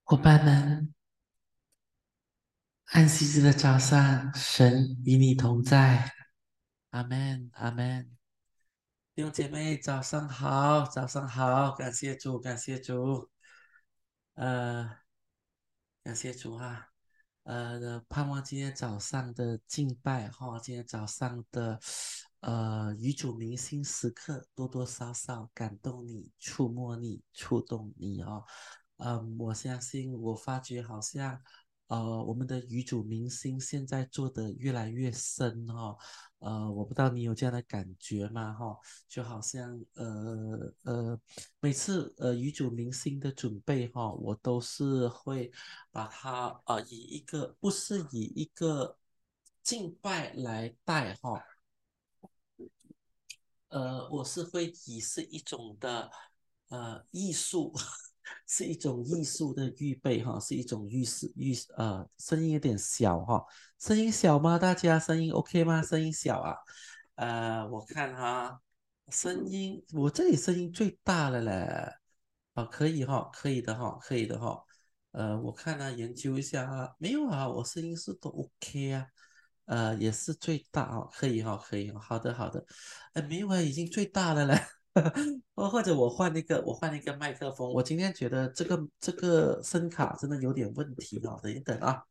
伙伴们，安息日的早上，神与你同在。阿门，阿门。弟兄姐妹，早上好，早上好，感谢主，感谢主，呃，感谢主啊，盼望今天早上的敬拜哈，今天早上的与主明星时刻，多多少少感动你、触摸你、触动你哦。我相信，我发觉好像我们的与主明星现在做的越来越深哦。我不知道你有这样的感觉吗？哈、就好像每次遗嘱明星的准备哈，我都是会把它以一个不是以一个敬拜来带哈，我是会以是一种的艺术，是一种艺术的预备哈，是一种声音有点小哈，声音小吗？大家声音 OK 吗？声音小啊？我看哈，我这里声音最大了嘞，可以哈，可以的哈，可以的哈。我看啊，研究一下啊，没有啊，我声音是都 OK 啊，也是最大哦，可以哈，可以哈，好的好的。没有啊，已经最大了嘞。或者我换一个麦克风，我今天觉得这个声卡真的有点问题哦，等一等啊。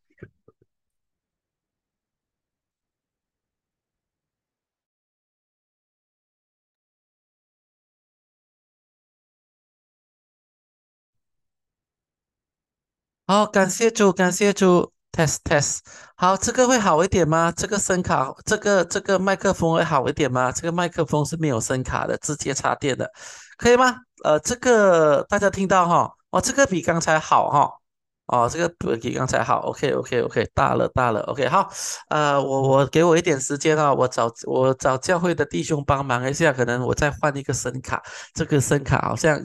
好，感谢主，感谢主，test test。好，这个会好一点吗？这个声卡，这个麦克风会好一点吗？这个麦克风是没有声卡的，直接插电的，可以吗？这个大家听到哈？哦，这个比刚才好哈。哦，这个比刚才好，OK OK OK，大了大了，OK 好。我给我一点时间啊，我找教会的弟兄帮忙一下，可能我再换一个声卡。这个声卡好像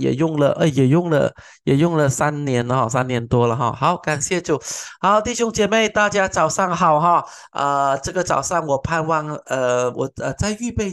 也用了3年了哈，3年多了哈。好，感谢主。好，弟兄姐妹，大家早上好哈。这个早上我盼望我在预备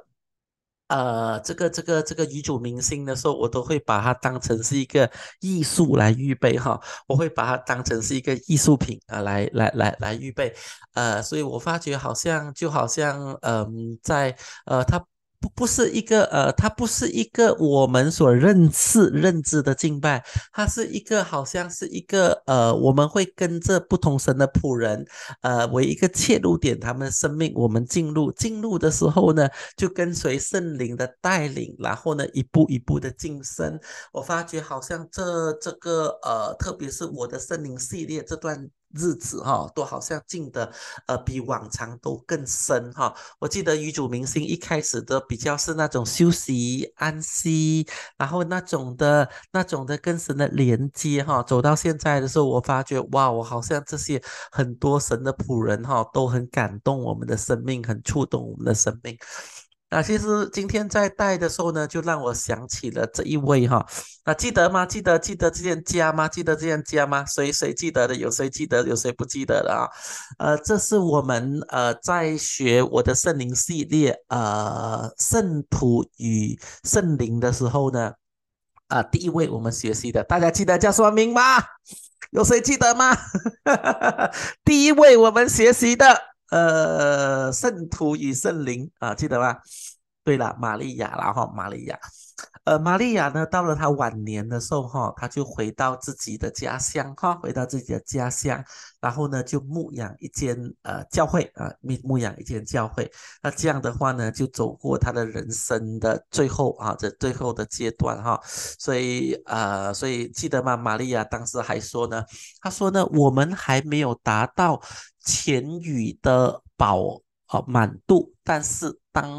这个遗嘱明星的时候，我都会把它当成是一个艺术来预备哈，我会把它当成是一个艺术品来预备。所以我发觉就好像它它不是一个我们所认知的敬拜，它是一个好像是一个我们会跟着不同神的仆人，为一个切入点，他们的生命我们进入的时候呢。就跟随圣灵的带领，然后呢，一步一步的晋升。我发觉好像这个特别是我的圣灵系列这段日子哈，都好像进的比往常都更深哈。我记得女主明星一开始的比较是那种休息安息，然后那种的跟神的连接哈，走到现在的时候，我发觉哇，我好像这些很多神的仆人哈，都很感动我们的生命，很触动我们的生命。其实今天在带的时候呢，就让我想起了这一位哈。记得吗？记得这件家吗？记得这件家吗？谁记得的？有谁记得？有谁不记得的啊？这是我们在学我的圣灵系列圣徒与圣灵的时候呢，第一位我们学习的，大家记得叫什么名吗？有谁记得吗？第一位我们学习的圣徒与圣灵记得吗？对了，玛利亚然后玛利亚。玛利亚呢，到了她晚年的时候，哈，她就回到自己的家乡，哈，回到自己的家乡，然后呢，就牧养一间教会牧养一间教会。那这样的话呢，就走过她的人生的最后这最后的阶段哈。所以记得吗？玛利亚当时还说呢，她说呢，我们还没有达到前语的满度，但是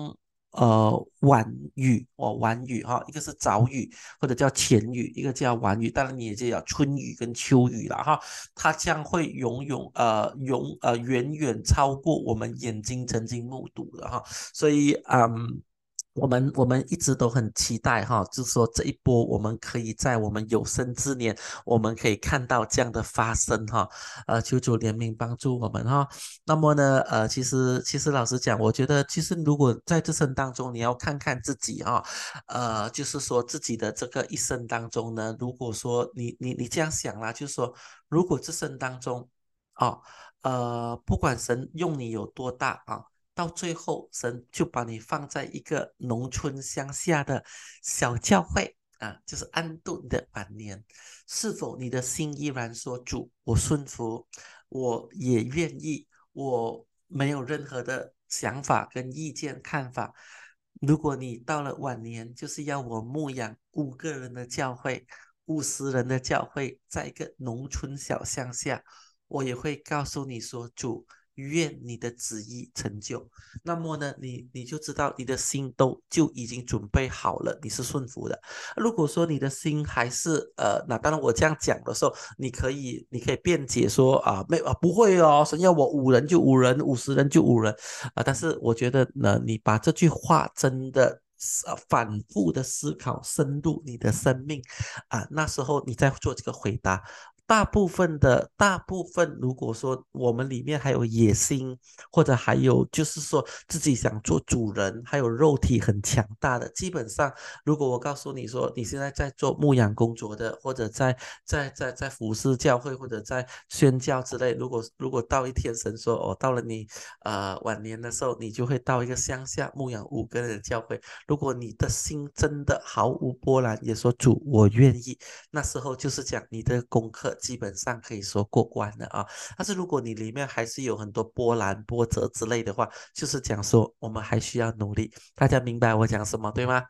晚雨哈，一个是早雨或者叫前雨，一个叫晚雨，当然你也就叫春雨跟秋雨了哈。它将会远远超过我们眼睛曾经目睹的哈。所以我们一直都很期待哈，就是说这一波我们可以在我们有生之年，我们可以看到这样的发生哈。求主怜悯帮助我们哈。那么呢，其实老实讲，我觉得其实如果在这生当中，你要看看自己哈，就是说自己的这个一生当中呢，如果说你这样想啦，就是说如果这生当中，哦，不管神用你有多大啊。到最后，神就把你放在一个农村乡下的小教会啊，就是安度你的晚年。是否你的心依然说主，我顺服，我也愿意，我没有任何的想法跟意见看法。如果你到了晚年，就是要我牧养5个人的教会，50人的教会，在一个农村小乡下，我也会告诉你说，主，愿你的旨意成就。那么呢，你就知道你的心都就已经准备好了，你是顺服的。如果说你的心还是那当然我这样讲的时候，你可以辩解说没不会哦，神要我5人就5人，50人就5人但是我觉得呢，你把这句话真的。反复的思考，深入你的生命那时候你再做这个回答，大部分，如果说我们里面还有野心，或者还有就是说自己想做主人，还有肉体很强大的，基本上，如果我告诉你说你现在在做牧养工作的，或者在服侍教会，或者在宣教之类，如果到一天神说哦，到了你晚年的时候，你就会到一个乡下牧养5个人的教会，如果你的心真的毫无波澜，也说主我愿意。那时候就是讲你的功课基本上可以说过关了啊。但是如果你里面还是有很多波澜波折之类的话，就是讲说我们还需要努力。大家明白我讲什么，对吗？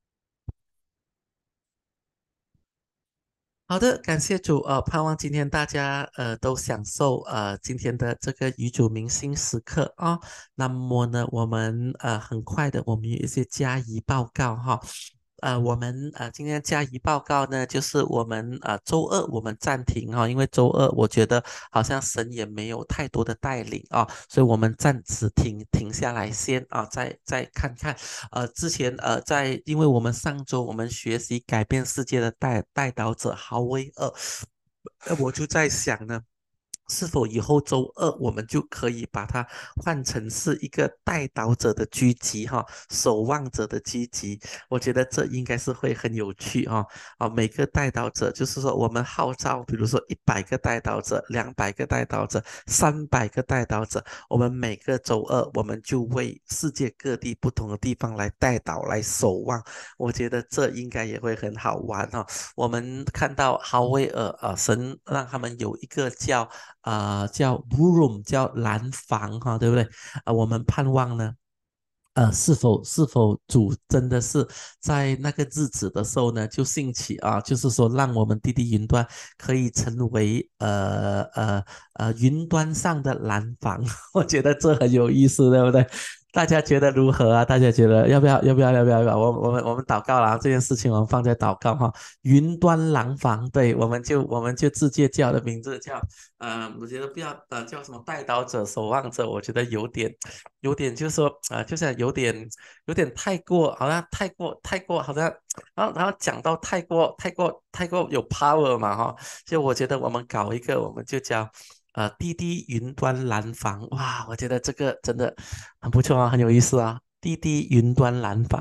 好的，感谢主，盼望今天大家都享受今天的这个与主明星时刻啊。那么呢，我们很快的，我们有一些加以报告哈。我们今天加以报告呢，就是我们周二我们暂停哈，因为周二我觉得好像神也没有太多的带领啊，所以我们暂时停下来先再看看。之前因为我们上周我们学习改变世界的带导者豪威尔，我就在想呢。是否以后周二我们就可以把它换成是一个带导者的狙击哈，守望者的狙击？我觉得这应该是会很有趣哈。每个带导者就是说我们号召，比如说100个带导者、200个带导者、300个带导者，我们每个周二我们就为世界各地不同的地方来带导来守望。我觉得这应该也会很好玩哈。我们看到豪威尔神让他们有一个叫 Blue Room 叫蓝房哈，对不对？我们盼望呢。是否主真的是在那个日子的时候呢，就兴起就是说让我们滴滴云端可以成为云端上的蓝房，我觉得这很有意思，对不对？大家觉得如何啊？大家觉得要不要？要不要？要不要？要不要我们祷告了这件事情我们放在祷告哈。云端廊坊，对，我们就自介叫的名字叫我觉得不要叫什么带导者、守望者，我觉得有点就是说就是有点太过，好像太过好像，然后讲到太过有 power 嘛哈，就我觉得我们搞一个我们就叫滴滴云端蓝房，哇，我觉得这个真的很不错啊，很有意思啊，滴滴云端蓝房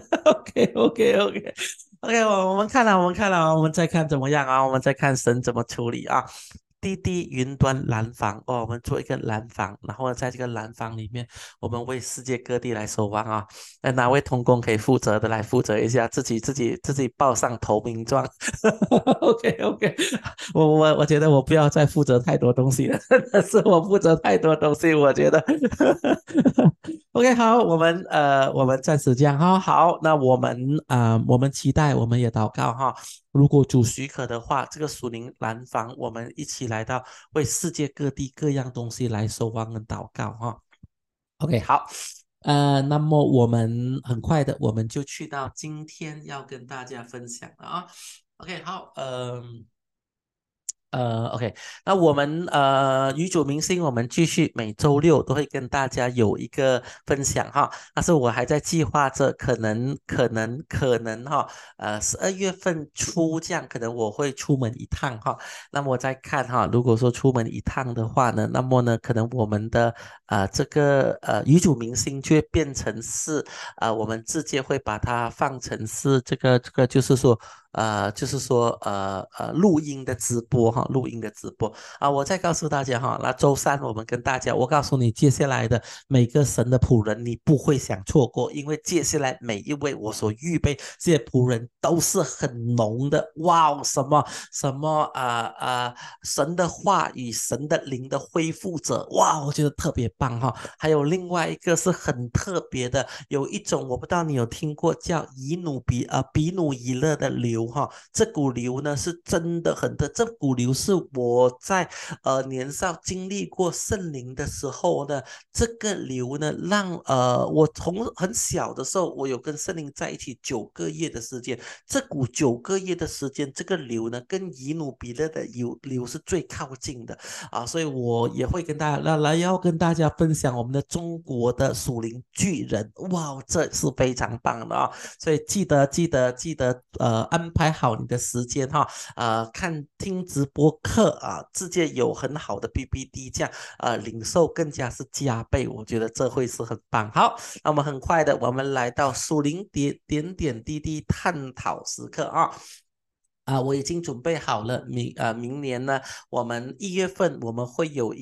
，OK OK OK OK，我们看了，我们再看怎么样啊？我们再看神怎么处理啊？滴滴云端蓝房哦，我们做一个蓝房，然后在这个蓝房里面，我们为世界各地来守望啊。哪位同工可以负责的来负责一下，自己报上投名状。OK OK，我觉得我不要再负责太多东西了，真的是我负责太多东西，我觉得。OK，好，我们暂时这样哈。好，那我们期待，我们也祷告哈。如果主许可的话，这个属灵蓝房，我们一起来到为世界各地各样东西来守望跟祷告哈。OK，好，那么我们很快的，我们就去到今天要跟大家分享的啊。OK，好， OK，那我们女主明星，我们继续每周六都会跟大家有一个分享哈。但是我还在计划着，可能哈，12月份初这样，可能我会出门一趟哈。那么我再看哈，如果说出门一趟的话呢，那么呢，可能我们的这个女主明星就会变成是我们直接会把它放成是这个，录音的直播哈，录音的直播我再告诉大家哈，那周三我们跟大家，我告诉你接下来的每个神的仆人，你不会想错过，因为接下来每一位我所预备这些仆人都是很浓的，哇哦，什么神的话语、神的灵的恢复者，哇，我觉得特别棒哈。还有另外一个是很特别的，有一种我不知道你有听过叫比努伊勒的硫哈，这股硫呢是真的很的，这股硫是我在年少经历过圣灵的时候呢，这个硫呢让我从很小的时候，我有跟圣灵在一起9个月的时间，这股9个月的时间，这个硫呢跟以努比勒的硫是最靠近的。所以我也会跟大家要跟大家分享我们的中国的属灵巨人，哇，这是非常棒的所以记得安排好你的时间哈，听直播课直接有很好的 PPT，这样领受更加是加倍，我觉得这会是很棒。好，那我们很快的，我们来到属灵点滴滴探讨时刻我已经准备好了，明年呢，我们1月份我们会有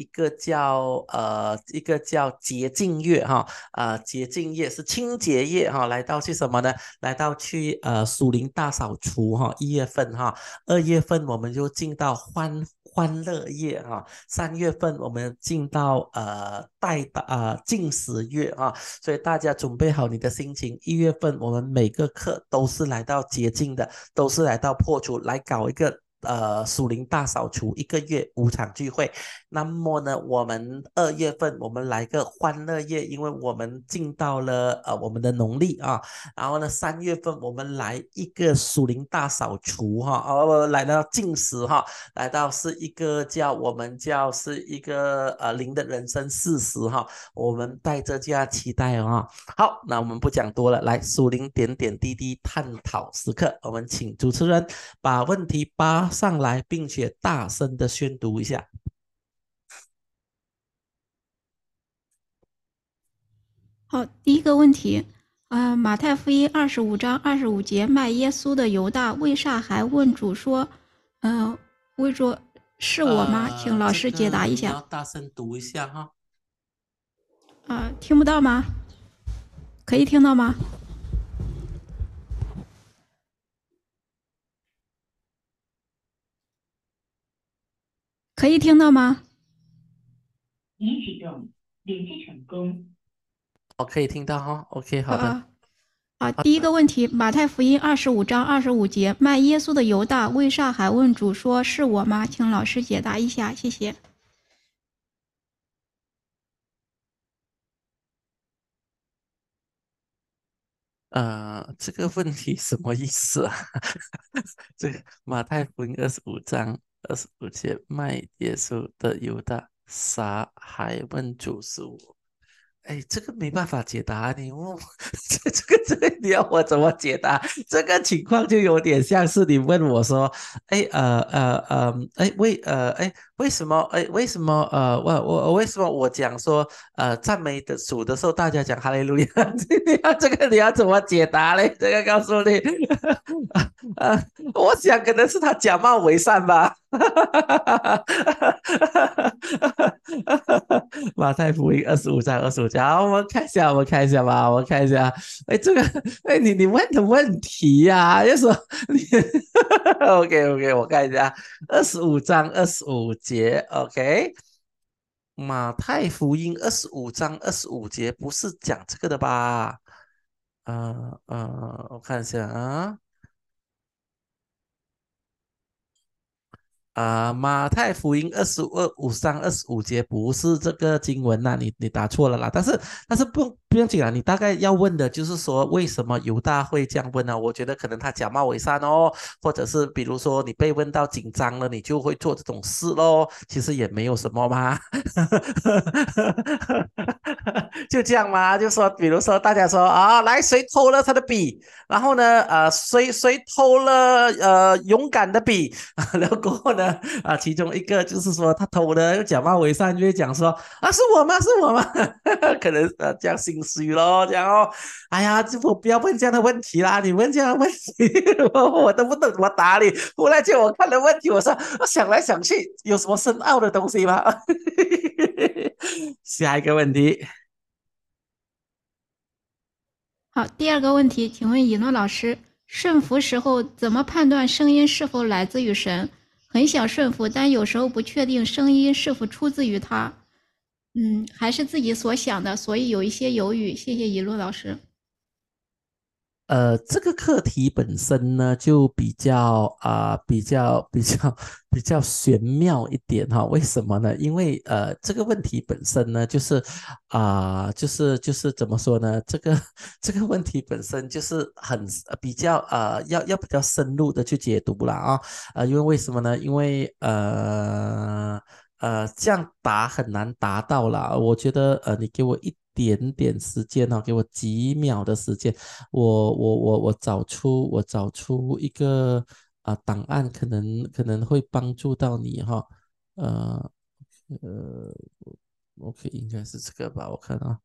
一个叫洁净月哈，洁净月是清洁月哈，来到去什么呢？来到去属灵大扫除哈，1月份哈，2月份我们就进到欢乐月3月份我们进到禁食月所以大家准备好你的心情，1月份我们每个课都是来到洁净的。都是来到破除来搞一个属灵大扫除，1个月5场聚会。那么呢，我们2月份我们来个欢乐月，因为我们进到了我们的农历然后呢3月份我们来一个属灵大扫除来到禁食来到是一个是一个灵的人生40我们带着这样期待好，那我们不讲多了，来属灵点点滴滴探讨时刻，我们请主持人把问题扒上来，并且大声的宣读一下。 好，第一个问题，马太福音25章25节，卖耶稣的犹大为啥还问主说，为主是我吗？请老师解答一下。 你要大声读一下哈。 听不到吗？可以听到吗？可以听到吗？ 已启动，联系成功。 可以听到哈。OK，好的。 第一个问题，马太福音25章25节，卖耶稣的犹大为啥还问主说是我吗？请老师解答一下，谢谢。 这个问题什么意思啊？这个马太福音25章25节，卖耶稣的犹大撒还问主是我。哎，这个没办法解答，你问我这个你要我怎么解答？这个情况就有点像是你问我说，为什么？为什么我讲说赞美的主的时候，大家讲哈利路亚？你要怎么解答嘞？这个告诉你，呃，我想可能是他假冒伪善吧。马太福音25章25节，好，我们看一下吧，我们看一下，这个，你问的问题呀、就说你，OK，我看一下25章25节，OK，马太福音25章25节不是讲这个的吧？我看一下马太福音25章25节不是这个经文呐、你答错了啦。但是不用紧啊，你大概要问的就是说，为什么犹大会这样问呢？我觉得可能他假冒伪善哦，或者是比如说你被问到紧张了，你就会做这种事咯。其实也没有什么嘛，就这样嘛。就说，比如说大家说啊，来谁偷了他的笔，然后呢，谁偷了勇敢的笔，然后过后呢，其中一个就是说他偷的，又假冒伪善，就会讲说啊是我吗？是我吗？可能这样心虚咯，这样哦。哎呀，这我不要问这样的问题啦，你问这样的问题，我都不懂怎么答你。忽然间我看了问题，我说我想来想去，有什么深奥的东西吗？下一个问题。 好，第二个问题，请问以诺老师，顺服时候怎么判断声音是否来自于神？很想顺服，但有时候不确定声音是否出自于他，还是自己所想的，所以有一些犹豫。谢谢以诺老师。 这个课题本身呢，就比较玄妙一点哈。为什么呢？因为这个问题本身呢，就是怎么说呢？这个问题本身就是很比较要比较深入的去解读了啊。因为为什么呢？因为这样答很难达到啦。我觉得你给我一点点时间哦，给我几秒的时间。我找出一个档案，可能会帮助到你哈。呃呃，OK，应该是这个吧？我看啊。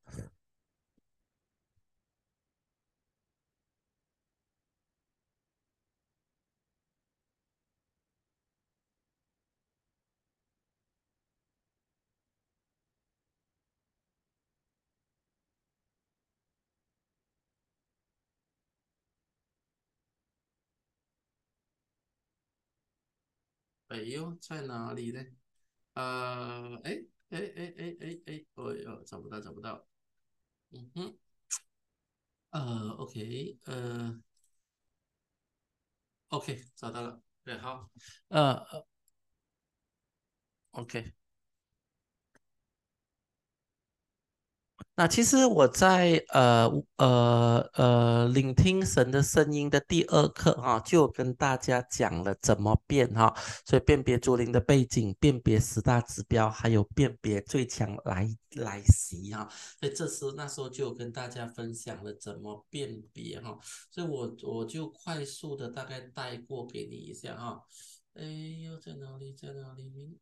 哎呦，在哪里呢？哎哎，哦哟，找不到。嗯哼。OK，OK，找到了。对，好。OK。那其实我在聆听神的声音的第二课哈、就有跟大家讲了怎么辨哈、所以辨别主灵的背景，辨别十大指标，还有辨别最强来袭哈、所以那时候就有跟大家分享了怎么辨别哈、所以我就快速的大概带过给你一下哈、哎呦，在哪里？在哪里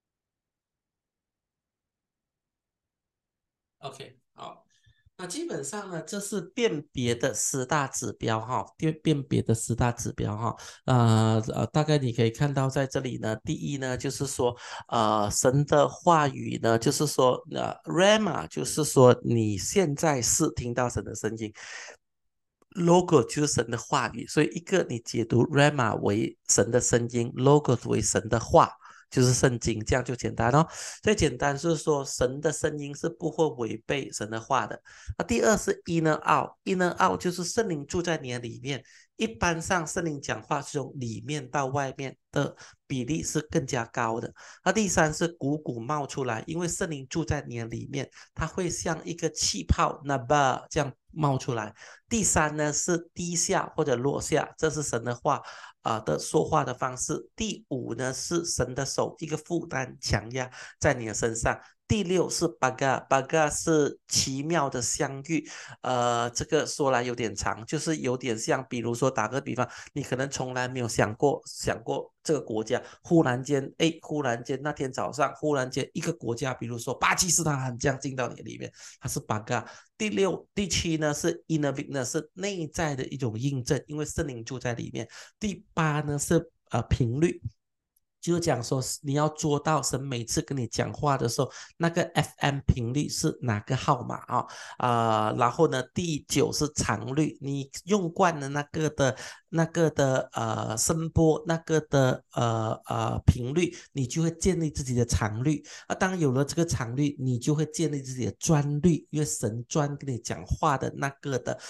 ？OK，好。那基本上呢，这是辨别的十大指标哈，辨别的十大指标哈。大概你可以看到在这里呢，第一呢就是说，神的话语呢，就是说Rama 就是说你现在是听到神的声音，Logo 就是神的话语，所以一个你解读 Rama 为神的声音，Logo 为神的话。就是圣经，这样就简单哦。最简单就是说，神的声音是不会违背神的话的。那第二是 inner out，inner out 就是圣灵住在你的里面。一般上圣灵讲话是从里面到外面的比例是更加高的。那第三是汩汩冒出来，因为圣灵住在你的里面，它会像一个气泡 naba 这样冒出来。第三呢是低下或者落下，这是神的话的说话的方式。第五呢是神的手一个负担强压在你的身上。第六是 baga 是奇妙的相遇。这个说来有点长，就是有点像，比如说打个比方，你可能从来没有想过这个国家，忽然间那天早上，忽然间一个国家，比如说巴基斯坦这样进到你里面，它是 baga。第六、第七呢是 inner witness，是内在的一种印证，因为圣灵住在里面。第八呢是频率，就是讲说你要做到神每次跟你讲话的时候，那个 FM 频率是哪个号码啊？然后呢，第九是长率，你用惯了那个的声波，那个的频率，你就会建立自己的长率。当有了这个长率，你就会建立自己的专率，因为神专跟你讲话的那个的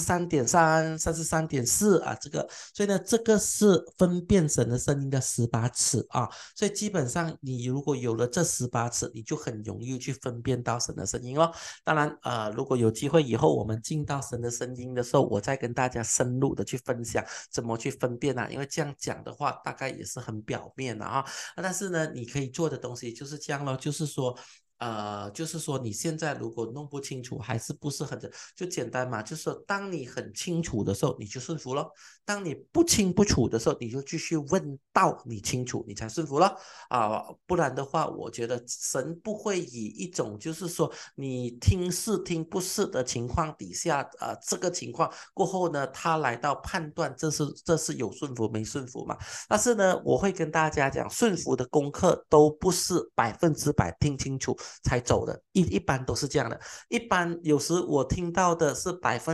83.3、33.4这个，所以呢，这个是分辨神的声音的18 尺啊，所以基本上你如果有了这18尺，你就很容易去分辨到神的声音咯。当然如果有机会以后我们进到神的声音的时候，我再跟大家深入的去分享怎么去分辨因为这样讲的话大概也是很表面的但是呢你可以做的东西就是这样咯，就是说你现在如果弄不清楚还是不是很就简单嘛，就是说当你很清楚的时候你就顺服咯，当你不清不楚的时候你就继续问到你清楚你才顺服咯不然的话我觉得神不会以一种就是说你听是听不是的情况底下这个情况过后呢他来到判断这是有顺服没顺服嘛。但是呢我会跟大家讲顺服的功课都不是100%听清楚才走的，一般都是这样的。一般有时我听到的是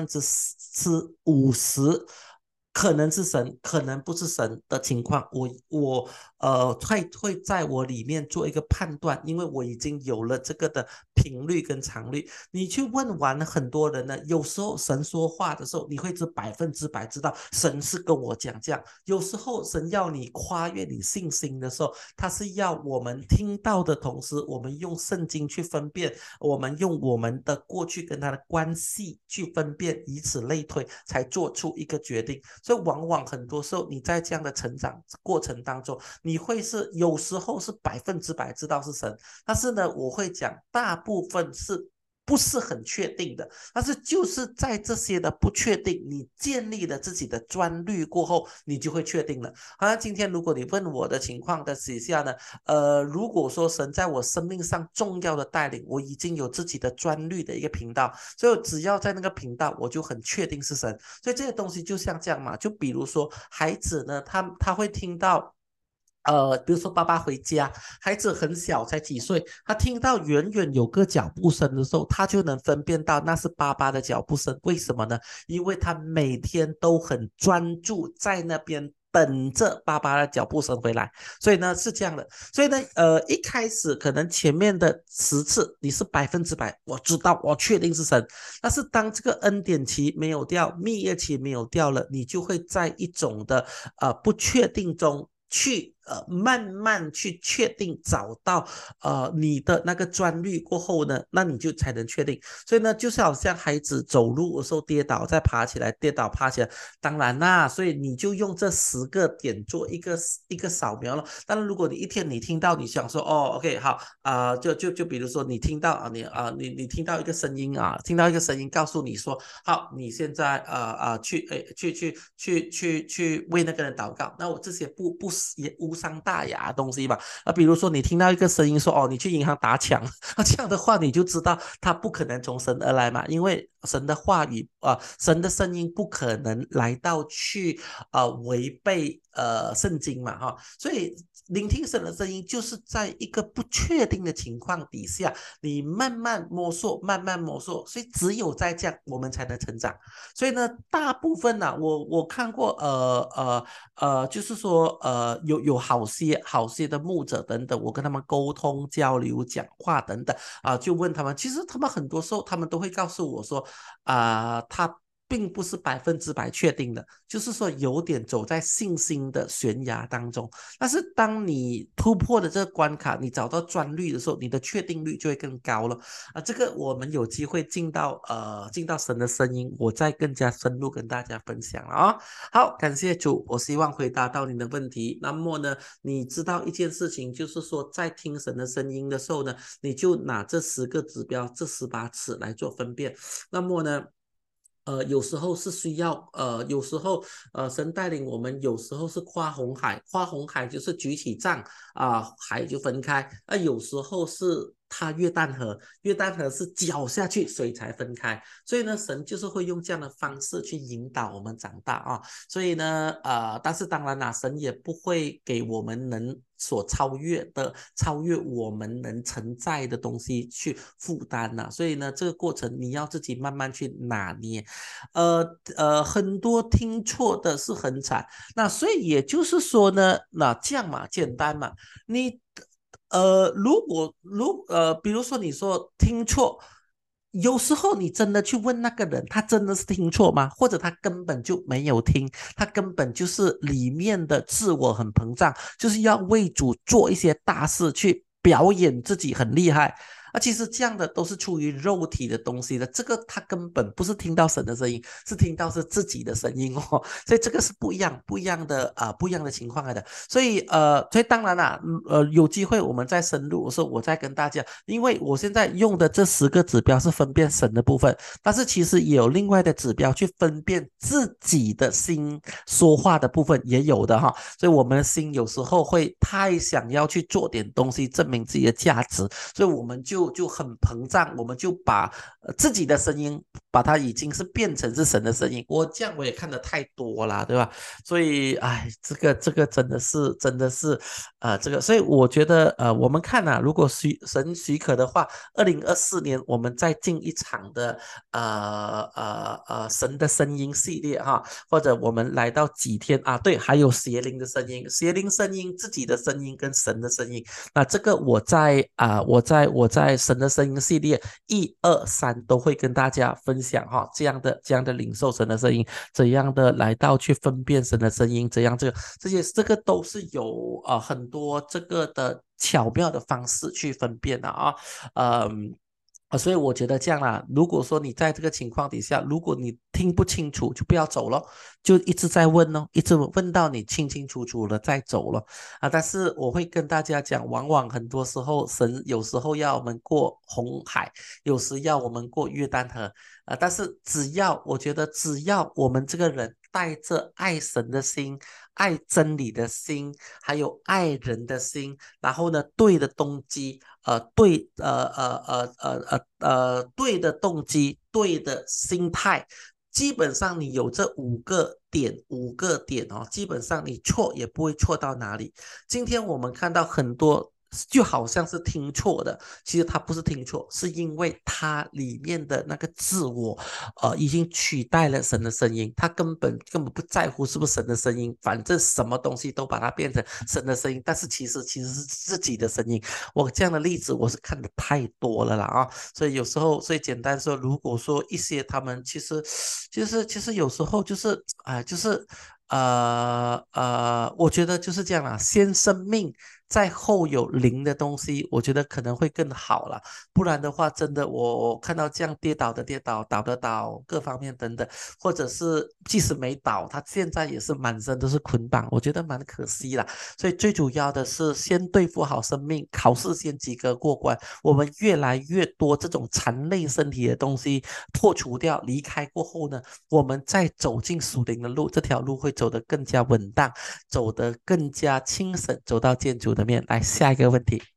50%，可能是神，可能不是神的情况，我会在我里面做一个判断，因为我已经有了这个的频率跟常率。你去问完了很多人呢，有时候神说话的时候，你会100%知道神是跟我讲这样。有时候神要你跨越你信心的时候，他是要我们听到的同时，我们用圣经去分辨，我们用我们的过去跟他的关系去分辨，以此类推，才做出一个决定。所以往往很多时候你在这样的成长过程当中，你会是有时候是100%知道是神，但是呢我会讲大部分是不是很确定的，但是就是在这些的不确定，你建立了自己的专律过后，你就会确定了。好像今天如果你问我的情况的底下呢，如果说神在我生命上重要的带领，我已经有自己的专律的一个频道，所以只要在那个频道，我就很确定是神。所以这些东西就像这样嘛，就比如说孩子呢，他会听到。比如说爸爸回家，孩子很小，才几岁，他听到远远有个脚步声的时候，他就能分辨到那是爸爸的脚步声。为什么呢？因为他每天都很专注在那边等着爸爸的脚步声回来，所以呢是这样的。所以呢，一开始可能前面的10次你是100%，我知道，我确定是神。但是当这个恩典期没有掉，蜜月期没有掉了，你就会在一种的不确定中。去慢慢去确定找到你的那个专律过后呢，那你就才能确定。所以呢就是好像孩子走路的时候跌倒再爬起来，跌倒爬起来，当然啦，所以你就用这10个点做一个扫描了。当然如果你一天你听到你想说OK 好就比如说你听到你听到一个声音听到一个声音告诉你说好，你现在去为那个人祷告，那我这些不也无伤大雅的东西吧。比如说你听到一个声音说你去银行打抢，那这样的话你就知道他不可能从神而来嘛，因为神的话语神的声音不可能来到去违背圣经嘛所以聆听神的声音就是在一个不确定的情况底下，你慢慢摸索，慢慢摸索，所以只有在这样我们才能成长。所以呢，大部分我看过就是说有好些的牧者等等，我跟他们沟通交流讲话等等就问他们，其实他们很多时候他们都会告诉我说他并不是100%确定的，就是说有点走在信心的悬崖当中。但是当你突破了这个关卡，你找到专律的时候，你的确定率就会更高了这个我们有机会进到神的声音，我再更加深入跟大家分享了好，感谢主，我希望回答到你的问题。那么呢，你知道一件事情，就是说在听神的声音的时候呢，你就拿这10个指标，这18尺来做分辨。那么呢有时候是需要有时候神带领我们，有时候是跨红海，跨红海就是举起杖海就分开。有时候是它约旦河，约旦河是脚下去水才分开。所以呢，神就是会用这样的方式去引导我们长大所以呢但是当然啦，神也不会给我们能所超越我们能承载的东西去负担所以呢这个过程你要自己慢慢去拿捏。很多听错的是很惨，那所以也就是说呢，那这样嘛，简单嘛，你比如说你说听错， 有时候你真的去问那个人，他真的是听错吗？或者他根本就没有听，他根本就是里面的自我很膨胀，就是要为主做一些大事，去表演自己很厉害。其实这样的都是出于肉体的东西的，这个他根本不是听到神的声音，是听到是自己的声音哦，所以这个是不一样的情况来的。所以当然啦，有机会我们再深入的时候，我再跟大家，因为我现在用的这10个指标是分辨神的部分，但是其实也有另外的指标去分辨自己的心说话的部分也有的哈。所以我们的心有时候会太想要去做点东西证明自己的价值，所以我们就很膨胀，我们就把自己的声音把它已经是变成是神的声音。这样我也看得太多了，对吧？所以哎，这个真的是这个，所以我觉得我们看啊，如果神许可的话，2024年我们再进一场的神的声音系列哈，或者我们来到几天啊，对，还有邪灵的声音，邪灵声音、自己的声音跟神的声音。那这个我在神的声音系列1、2、3都会跟大家分享哈，这样的领受神的声音，怎样的来到去分辨神的声音，怎样这个都是有很多这个的巧妙的方式去分辨的啊。所以我觉得这样啦，如果说你在这个情况底下，如果你听不清楚，就不要走了，就一直在问哦，一直问到你清清楚楚了再走了但是我会跟大家讲，往往很多时候神有时候要我们过红海，有时要我们过约旦河但是我觉得只要我们这个人带着爱神的心、爱真理的心，还有爱人的心，然后呢，对的动机，对的动机，对的心态，基本上你有这五个点哦，基本上你错也不会错到哪里。今天我们看到很多。就好像是听错的，其实他不是听错，是因为他里面的那个自我，已经取代了神的声音，他根本不在乎是不是神的声音，反正什么东西都把它变成神的声音，但是其实是自己的声音。我这样的例子我是看的太多了啦所以有时候，所以简单说，如果说一些他们其实有时候就是我觉得就是这样啦，先生命再后有灵的东西，我觉得可能会更好了。不然的话，真的我看到这样跌倒的跌倒，倒的倒，各方面等等，或者是即使没倒，他现在也是满身都是捆绑，我觉得蛮可惜啦。所以最主要的是先对付好生命，考试先及格过关。我们越来越多这种残累身体的东西破除掉，离开过后呢，我们再走进属灵的路，这条路会走得更加稳当，走得更加轻省，走到建筑的面。来，下一个问题。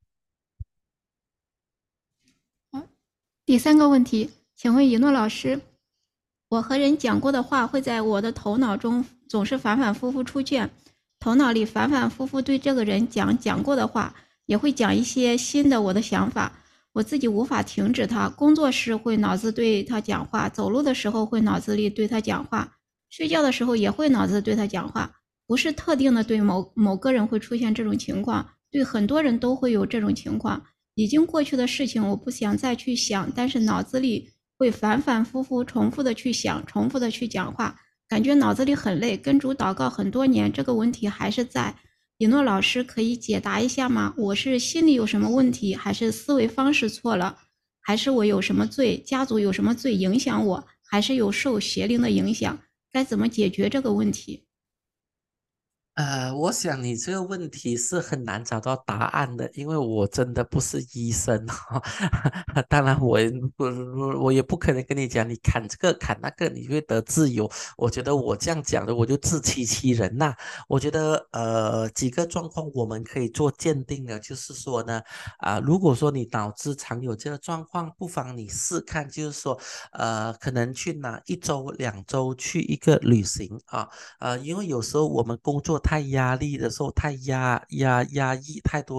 好，第3个问题，请问一诺老师，我和人讲过的话会在我的头脑中总是反反复复出现，头脑里反反复复对这个人讲过的话，也会讲一些新的我的想法，我自己无法停止它。工作时会脑子对他讲话，走路的时候会脑子里对他讲话，睡觉的时候也会脑子对他讲话。不是特定的对某个人会出现这种情况，对很多人都会有这种情况。已经过去的事情我不想再去想，但是脑子里会反反复复重复的去想，重复的去讲话，感觉脑子里很累，跟主祷告很多年，这个问题还是在。以诺老师可以解答一下吗？我是心理有什么问题，还是思维方式错了，还是我有什么罪，家族有什么罪影响我，还是有受邪灵的影响？该怎么解决这个问题？ 我想你这个问题是很难找到答案的，因为我真的不是医生哈。当然我也不可能跟你讲，你砍这个砍那个，你会得自由。我觉得我这样讲的，我就自欺欺人呐。我觉得几个状况我们可以做鉴定的，就是说呢，如果说你脑子常有这个状况，不妨你试看，就是说可能去哪1周2周去一个旅行因为有时候我们工作太压力的时候，太压抑太多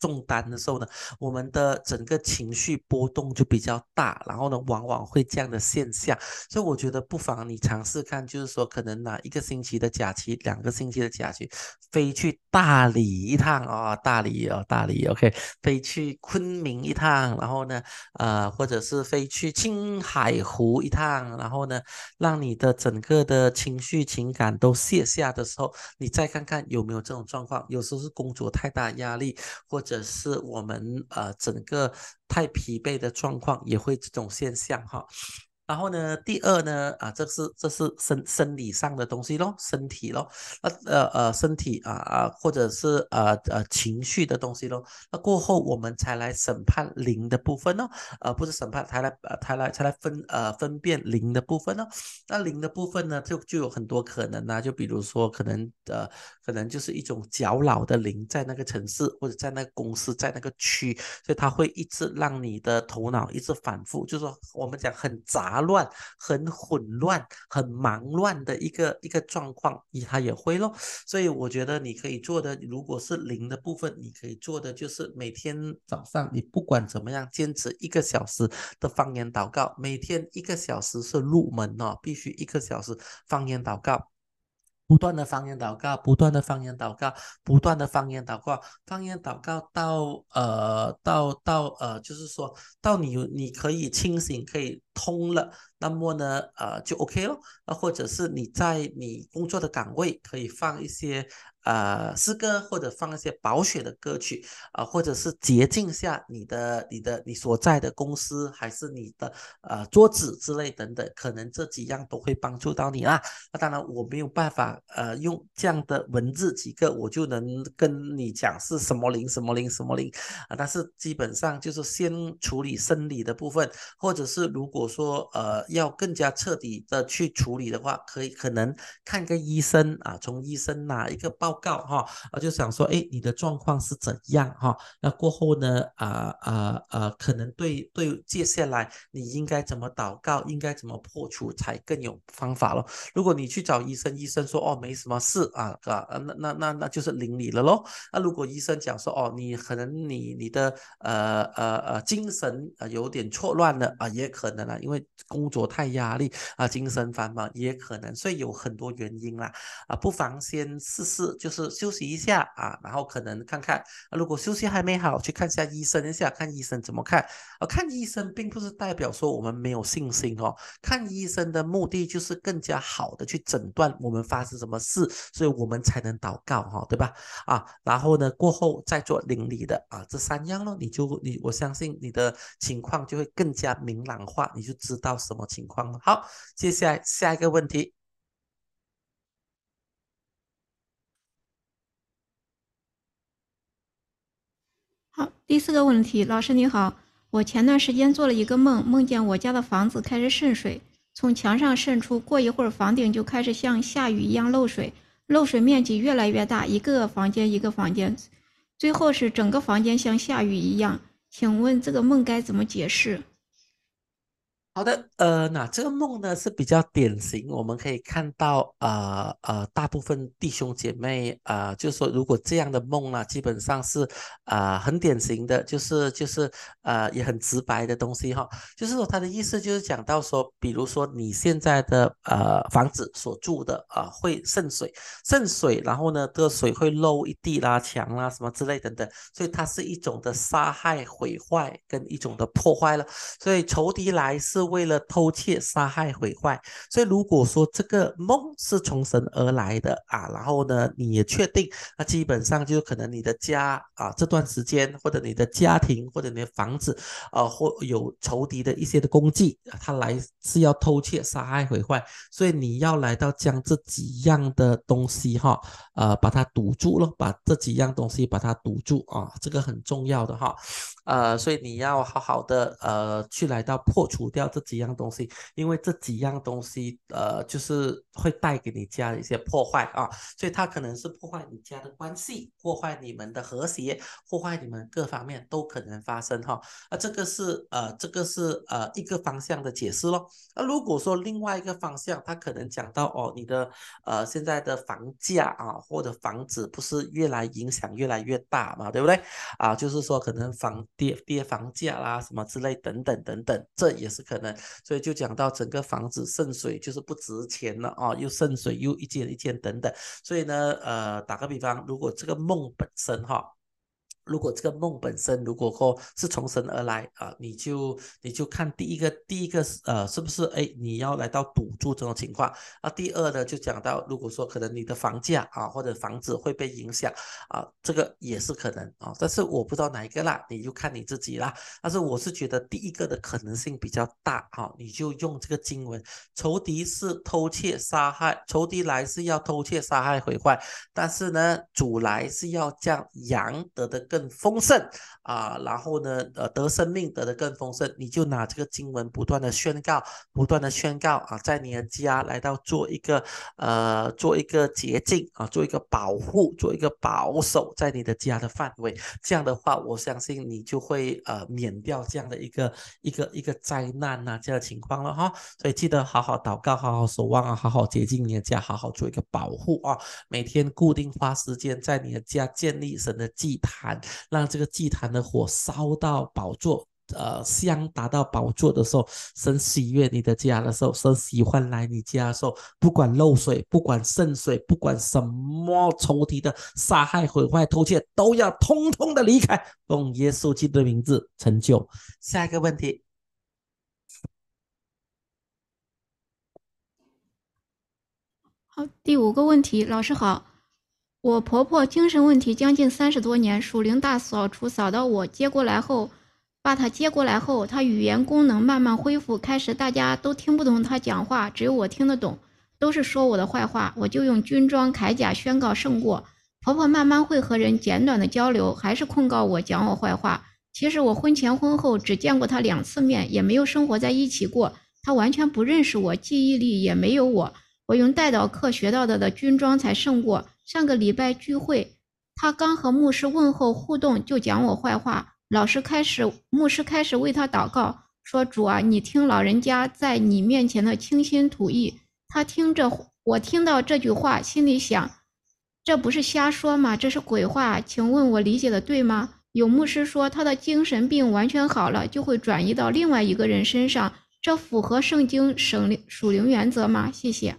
重担的时候呢，我们的整个情绪波动就比较大，然后呢，往往会这样的现象。所以我觉得不妨你尝试看，就是说可能拿1个星期的假期、2个星期的假期，飞去大理一趟哦，大理，OK，飞去昆明一趟，然后呢，或者是飞去青海湖一趟，然后呢，让你的整个的情绪情感都卸下的时候，你再看看有没有这种状况。有时候是工作太大压力，或者是我们整个太疲惫的状况，也会这种现象哈。然后呢，第二呢，这是生理上的东西咯，身体咯，身体或者是情绪的东西咯。那过后我们才来审判灵的部分哦，不是审判，才来分辨灵的部分哦。那灵的部分呢，就有很多可能啊，就比如说可能就是一种较老的灵在那个城市或者在那个公司在那个区，所以它会一直让你的头脑一直反复，就是说我们讲很杂乱、很混乱、很忙乱的一个状况，它也会咯。所以我觉得你可以做的，如果是灵的部分，你可以做的就是每天早上你不管怎么样，坚持1个小时的方言祷告，每天1个小时是入门哦，必须1个小时方言祷告。不断的方言祷告，不断的方言祷告，不断的方言祷告，方言祷告到就是说到你可以清醒，可以通了，那么呢就 OK 咯。或者是你在你工作的岗位可以放一些诗歌，或者放一些保险的歌曲或者是洁净下你所在的公司，还是你的桌子之类等等，可能这几样都会帮助到你啦。那当然我没有办法用这样的文字几个我就能跟你讲是什么灵什么灵什么灵但是基本上就是先处理生理的部分，或者是如果说要更加彻底的去处理的话，可能看个医生从医生拿一个报告哈就想说哎你的状况是怎样哈，那过后呢可能对接下来你应该怎么祷告，应该怎么破除才更有方法咯。如果你去找医生，医生说哦没什么事那就是灵里了咯。那如果医生讲说哦你可能你的精神有点错乱了也可能因为工作太压力精神繁忙也可能，所以有很多原因啦不妨先试试，就是休息一下然后可能看看如果休息还没好，去看一下医生一下，看医生怎么看看医生并不是代表说我们没有信心哦，看医生的目的就是更加好的去诊断我们发生什么事，所以我们才能祷告对吧然后呢过后再做灵里的这3样咯，我相信你的情况就会更加明朗化，你就知道什么情况了。好，接下来下一个问题。 好，第4个问题，老师你好，我前段时间做了一个梦，梦见我家的房子开始渗水，从墙上渗出，过一会儿房顶就开始像下雨一样漏水，漏水面积越来越大，一个房间一个房间，最后是整个房间像下雨一样，请问这个梦该怎么解释？ 好的，那这个梦呢是比较典型，我们可以看到，大部分弟兄姐妹就是说，如果这样的梦呢，基本上是很典型的，就是也很直白的东西哈，就是说他的意思就是讲到说，比如说你现在的房子所住的会渗水，然后呢，这个水会漏一地啦、墙啦什么之类等等，所以它是一种的杀害、毁坏跟一种的破坏了。所以仇敌来是为了偷窃、杀害、毁坏。所以如果说这个梦是从神而来的然后呢，你也确定，那基本上就可能你的家这段时间，或者你的家庭，或者你的房子或有仇敌的一些的攻击，他来是要偷窃、杀害、毁坏，所以你要来到将这几样的东西把它堵住了，把这几样东西把它堵住这个很重要的所以你要好好的去来到破除掉这几样东西，因为这几样东西就是会带给你家的一些破坏啊，所以它可能是破坏你家的关系，破坏你们的和谐，破坏你们各方面都可能发生哈。这个是一个方向的解释咯。那如果说另外一个方向，他可能讲到哦，你的现在的房价啊，或者房子不是越来影响越来越大嘛，对不对？啊，就是说可能跌房价啦，什么之类等等等等，这也是可能。所以就讲到整个房子渗水就是不值钱了啊，又渗水又一间一间等等。所以呢，打个比方，如果这个梦本身哈。如果这个梦本身如果说是从神而来啊，你就看第一个是不是哎你要来到赌注这种情况啊？第二呢就讲到如果说可能你的房价啊或者房子会被影响啊，这个也是可能啊，但是我不知道哪一个啦，你就看你自己啦。但是我是觉得第一个的可能性比较大啊，你就用这个经文，仇敌是偷窃杀害，仇敌来是要偷窃杀害毁坏。但是呢，主来是要将羊得的更丰盛啊，然后呢，得生命得的更丰盛，你就拿这个经文不断的宣告，不断的宣告啊，在你的家来到做一个捷径啊，做一个保护，做一个保守在你的家的范围，这样的话，我相信你就会免掉这样的一个灾难啊这样的情况了哈。所以记得好好祷告，好好守望啊，好好洁净你的家，好好做一个保护啊。每天固定花时间在你的家建立神的祭坛，让这个祭坛的火烧到宝座。香达到宝座的时候，神喜悦你的家的时候，神喜欢来你家的时候，不管漏水，不管渗水，不管什么仇敌的杀害、毁坏、偷窃，都要通通的离开，奉耶稣基督的名字成就。下一个问题。 好，第5个问题，老师好，我婆婆精神问题将近30多年，属灵大扫除扫到我把她接过来后，她语言功能慢慢恢复，开始大家都听不懂她讲话，只有我听得懂，都是说我的坏话，我就用军装铠甲宣告胜过。婆婆慢慢会和人简短的交流，还是控告我讲我坏话。其实我婚前婚后只见过她2次面，也没有生活在一起过，她完全不认识我，记忆力也没有我。我用代祷课学到的军装才胜过。上个礼拜聚会，他刚和牧师问候互动就讲我坏话，牧师开始为他祷告，说主啊，你听老人家在你面前的倾心吐意。我听到这句话，心里想，这不是瞎说吗？这是鬼话，请问我理解的对吗？有牧师说他的精神病完全好了，就会转移到另外一个人身上，这符合圣经属灵原则吗？谢谢。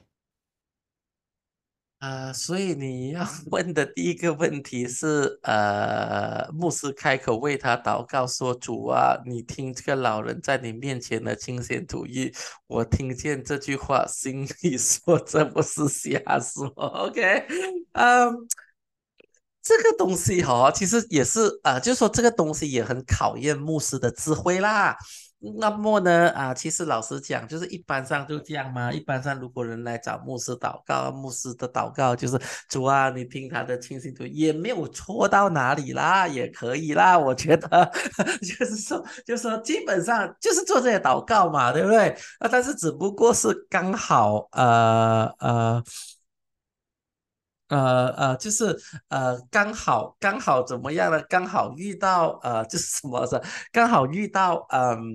所以你要问的第一个问题是，牧师开口为他祷告说：“主啊，你听这个老人在你面前的倾心吐意，我听见这句话，心里说这不是瞎说。”OK，这个东西哈、其实也是就是说这个东西也很考验牧师的智慧啦。那么呢，其实老实讲，就是一般上就这样嘛。一般上，如果人来找牧师祷告，牧师的祷告就是主啊，你听他的倾心吐意，也没有错到哪里啦，也可以啦。我觉得就是说，基本上就是做这些祷告嘛，对不对？但是只不过是刚好就是刚好怎么样呢？刚好遇到就是什么的，刚好遇到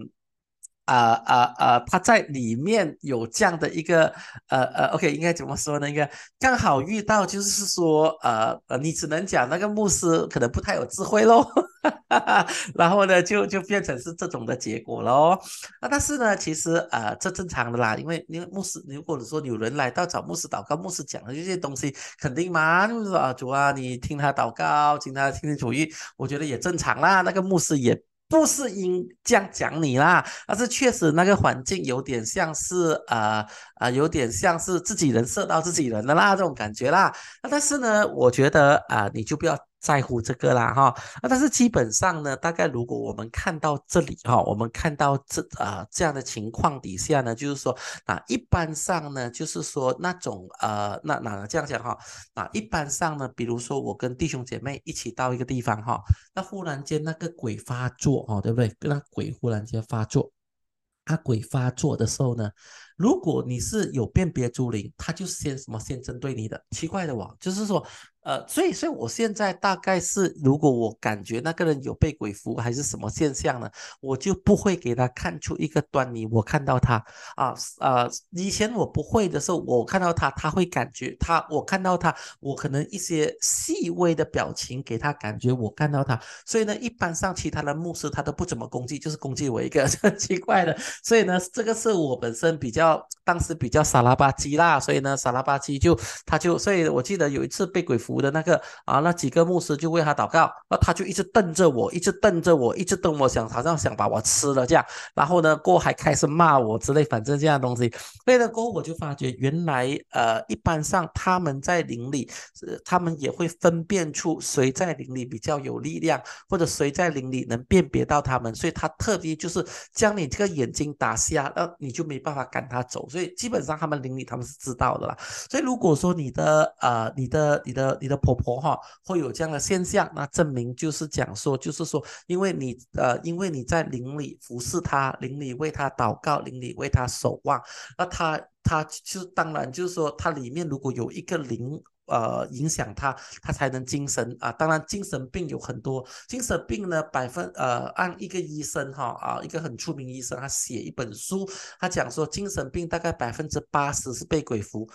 他在里面有这样的一个OK，应该怎么说呢？应该刚好遇到，就是说你只能讲那个牧师可能不太有智慧咯。然后呢，就变成是这种的结果咯。但是呢，其实这正常的啦，因为牧师，如果说有人来到找牧师祷告，牧师讲的这些东西，肯定嘛，就是说主啊，你听他祷告，听他听听主意，我觉得也正常啦。那个牧师也不是因这样讲你啦，但是确实那个环境有点像是有点像是自己人射到自己人的啦这种感觉啦。但是呢，我觉得你就不要在乎这个啦哈。但是基本上呢，大概如果我们看到这里哈，我们看到这样的情况底下呢，就是说一般上呢，就是说那种那这样讲哈，一般上呢，比如说我跟弟兄姐妹一起到一个地方哈，那忽然间那个鬼发作哈，对不对？那鬼忽然间发作。 阿鬼发作的时候呢，如果你是有辨别诸灵，他就先针对你的。奇怪的哦，就是说，所以我现在大概是，如果我感觉那个人有被鬼附还是什么现象呢，我就不会给他看出一个端倪。我看到他以前我不会的时候，我看到他，他会感觉我看到他，我可能一些细微的表情给他感觉我看到他。所以呢，一般上其他的牧师他都不怎么攻击，就是攻击我一个，很奇怪的。所以呢，这个是我本身当时比较傻拉吧唧啦，所以呢，傻拉吧唧所以我记得有一次被鬼附的那几个牧师就为他祷告，他就一直瞪着我，一直瞪着我，一直瞪我，好像想把我吃了这样。然后呢，过后还开始骂我之类，反正这样的东西。所以呢，过后我就发觉原来一般上他们在灵里，他们也会分辨出谁在灵里比较有力量，或者谁在灵里能辨别到他们，所以他特地就是将你这个眼睛打瞎，你就没办法赶他走。所以基本上他们灵里他们是知道的啦。所以如果说你的婆婆会有这样的现象，那证明就是讲说，就是说，因为你在灵里服侍她，灵里为她祷告，灵里为她守望，那她就当然就是说，她里面如果有一个灵。影响他才能精神当然精神病有很多，精神病呢按一个医生一个很出名医生，他写一本书，他讲说精神病大概80%是被鬼附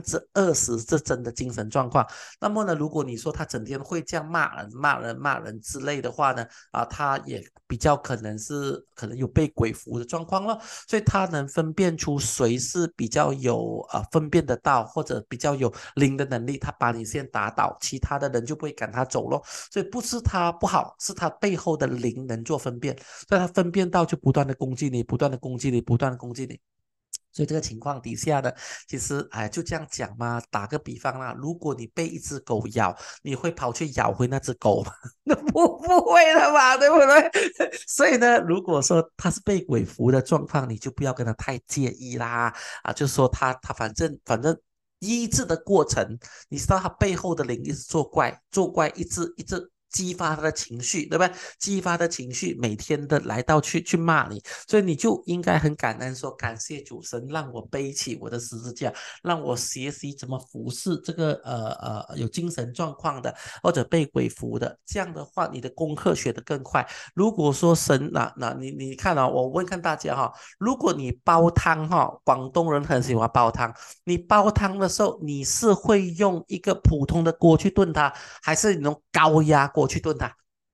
，20%是真的精神状况。那么呢，如果你说他整天会这样骂人之类的话呢，他也比较可能有被鬼附的状况了。所以他能分辨出谁是比较有分辨得到或者比较有灵的能力，他把你先打倒，其他的人就不会赶他走咯。所以不是他不好，是他背后的灵能做分辨，所以他分辨到就不断的攻击你，不断的攻击你，不断的攻击你。所以这个情况底下呢，其实就这样讲嘛。打个比方啦，如果你被一只狗咬，你会跑去咬回那只狗吗？那不会的嘛，对不对？所以呢，如果说他是被鬼附的状况，你就不要跟他太介意啦。就是说他反正医治的过程，你知道他背后的灵一直作怪，一直激发他的情绪，对吧？激发的情绪，每天的来到去骂你，所以你就应该很感恩说，感谢主神让我背起我的十字架，让我学习怎么服侍这个有精神状况的或者被鬼附的，这样的话你的功课学得更快。如果说神那你看我问看大家如果你煲汤广东人很喜欢煲汤，你煲汤的时候你是会用一个普通的锅去炖它，还是你用高压锅去炖它？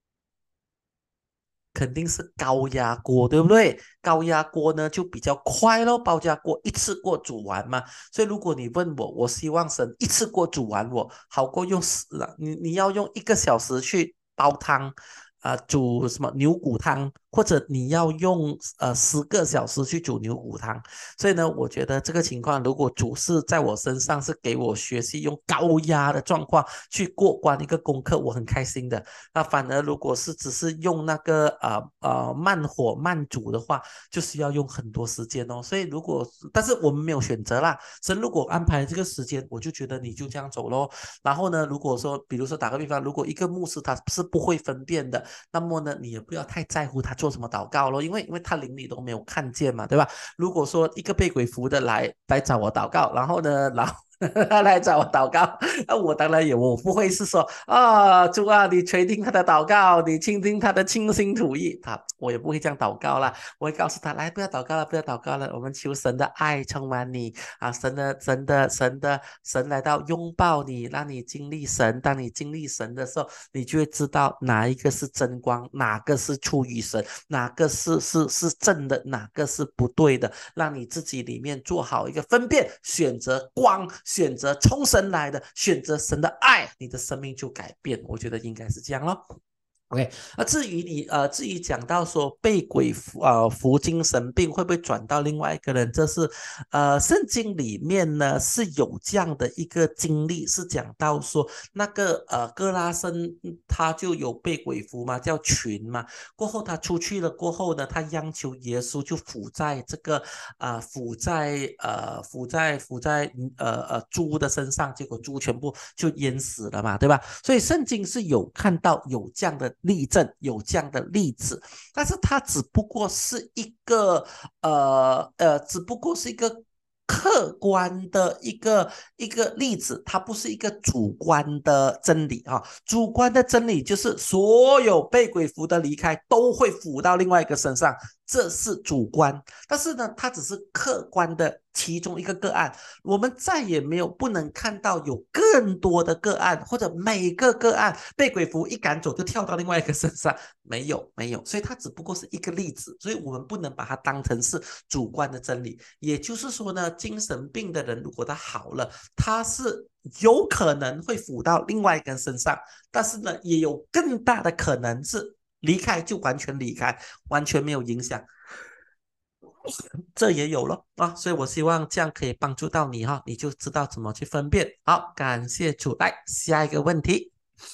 肯定是高压锅，对不对？高压锅呢就比较快咯，高压锅一次过煮完嘛。所以如果你问我，我希望神一次过煮完好过用你要用1个小时去煲汤煮什么牛骨汤，或者你要用10个小时去煮牛骨汤。所以呢，我觉得这个情况，如果主是在我身上是给我学习用高压的状况去过关一个功课，我很开心的。那反而如果是只是用那个慢火慢煮的话，就需要用很多时间哦。所以但是我们没有选择啦，神如果安排这个时间，我就觉得你就这样走咯。然后呢，如果说比如说打个比方，如果一个牧师他是不会分辨的，那么呢，你也不要太在乎他做什么祷告咯，因为他灵里都没有看见嘛，对吧？如果说一个被鬼附的来找我祷告，然后呢，他来找我祷告，那我当然我不会是说主啊，你垂听他的祷告，你倾听他的倾心吐意，我也不会这样祷告啦。我会告诉他，来，不要祷告了，不要祷告了，我们求神的爱充满你神来到拥抱你，让你经历神。当你经历神的时候，你就会知道哪一个是真光，哪个是出于神，哪个是正的，哪个是不对的，让你自己里面做好一个分辨，选择光，选择从神来的，选择神的爱，你的生命就改变。我觉得应该是这样咯。OK，至于讲到说被鬼附精神病会不会转到另外一个人，这是圣经里面呢是有这样的一个经历，是讲到说那个哥拉森他就有被鬼附嘛，叫群嘛，过后他出去了过后呢，他央求耶稣就附在这个猪的身上，结果猪全部就淹死了嘛，对吧？所以圣经是有看到有这样的例证，有这样的例子，但是它只不过是一个只不过是一个客观的一个例子，它不是一个主观的真理啊。主观的真理就是所有被鬼附的离开都会附到另外一个身上，这是主观。但是呢，它只是客观的其中一个个案，我们再也不能看到有更多的个案，或者每个个案被鬼符一赶走就跳到另外一个身上，没有，所以它只不过是一个例子，所以我们不能把它当成是主观的真理。也就是说呢，精神病的人如果他好了，他是有可能会附到另外一个人身上，但是呢，也有更大的可能是离开就完全离开，完全没有影响。这也有了啊，所以我希望这样可以帮助到你哈，你就知道怎么去分辨。好，感谢主，来下一个问题。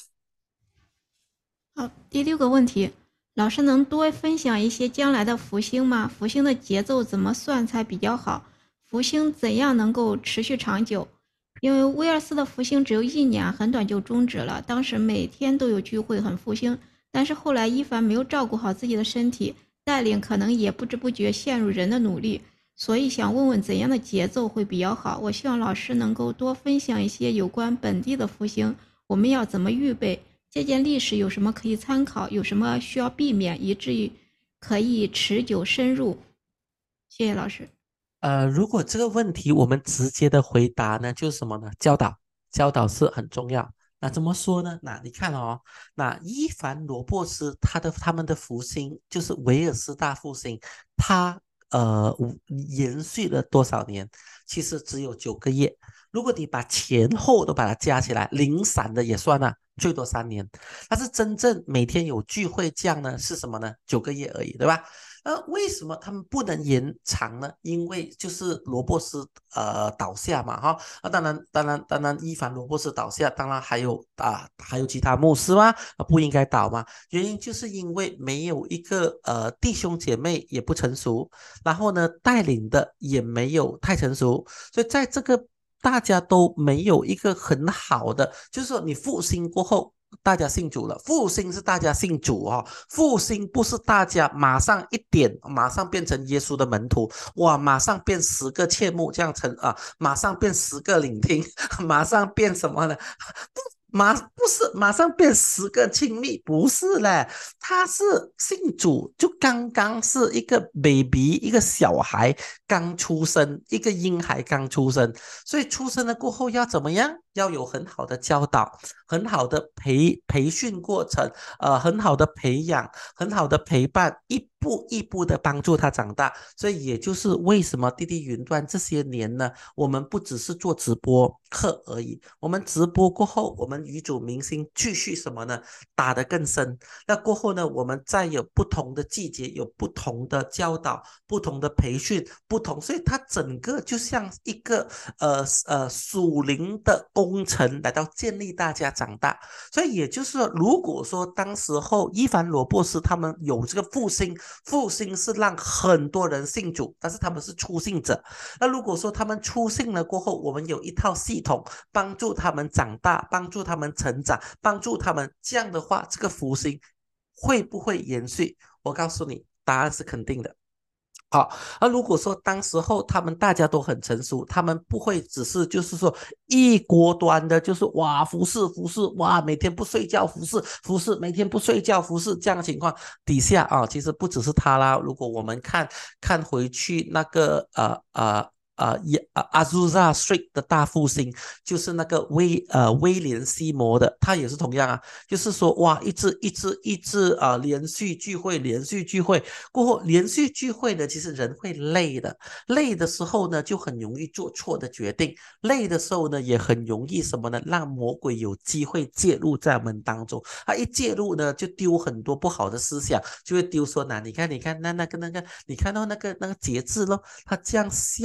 好，第6个问题，老师能多分享一些将来的福星吗？福星的节奏怎么算才比较好？福星怎样能够持续长久？因为威尔斯的福星只有1年，很短就终止了。当时每天都有聚会，很复兴。但是后来伊凡没有照顾好自己的身体，带领可能也不知不觉陷入人的努力。所以想问问怎样的节奏会比较好？我希望老师能够多分享一些有关本地的福星，我们要怎么预备？借鉴历史有什么可以参考？有什么需要避免，以至于可以持久深入？谢谢老师。 如果这个问题我们直接的回答呢，就是什么呢？教导，教导是很重要。那怎么说呢？那你看哦，那伊凡罗珀斯他们的福星就是维尔斯大复兴，他延续了多少年？其实只有9个月。如果你把前后都把它加起来，零散的也算了，最多3年。但是真正每天有聚会这样呢，是什么呢？9个月而已，对吧？为什么他们不能延长呢？因为就是罗伯斯倒下嘛，哈，当然，伊凡罗伯斯倒下，当然还有其他牧师吗？不应该倒吗？原因就是因为没有一个弟兄姐妹也不成熟，然后呢带领的也没有太成熟，所以在这个大家都没有一个很好的，就是说你复兴过后。大家信主了，复兴是大家信主哦，复兴不是大家马上一点，马上变成耶稣的门徒，哇，马上变10个切慕这样马上变10个领听，马上变什么呢？不是马上变10个亲密，不是嘞，他是信主就刚刚是一个 baby， 一个小孩刚出生，一个婴孩刚出生，所以出生了过后要怎么样？要有很好的教导，很好的培训过程，很好的培养，很好的陪伴，一步一步的帮助他长大。所以也就是为什么滴滴云端这些年呢，我们不只是做直播课而已，我们直播过后，我们语主明星继续什么呢？打得更深。那过后呢，我们再有不同的季节，有不同的教导，不同的培训，所以它整个就像一个属灵的工程来到建立大家长大。所以也就是说，如果说当时候伊凡罗伯斯他们有这个复兴，复兴是让很多人信主，但是他们是初信者。那如果说他们初信了过后，我们有一套系统帮助他们长大，帮助他们成长，帮助他们，这样的话，这个福星会不会延续？我告诉你，答案是肯定的。好，而如果说当时候他们大家都很成熟，他们不会只是就是说一锅端的，就是哇服侍服侍，哇每天不睡觉服侍服侍，每天不睡觉服侍这样的情况底下啊，其实不只是他啦。如果我们看回去那个阿祖萨 Street 的大复兴，就是那个威廉西摩的，他也是同样啊，就是说哇一直连续聚会连续聚会。过后连续聚会呢，其实人会累的，累的时候呢，就很容易做错的决定，累的时候呢，也很容易什么呢，让魔鬼有机会介入在我们当中。他一介入呢，就丢很多不好的思想，就会丢说你看，那个，你看到那个节制咯，他这样笑哈，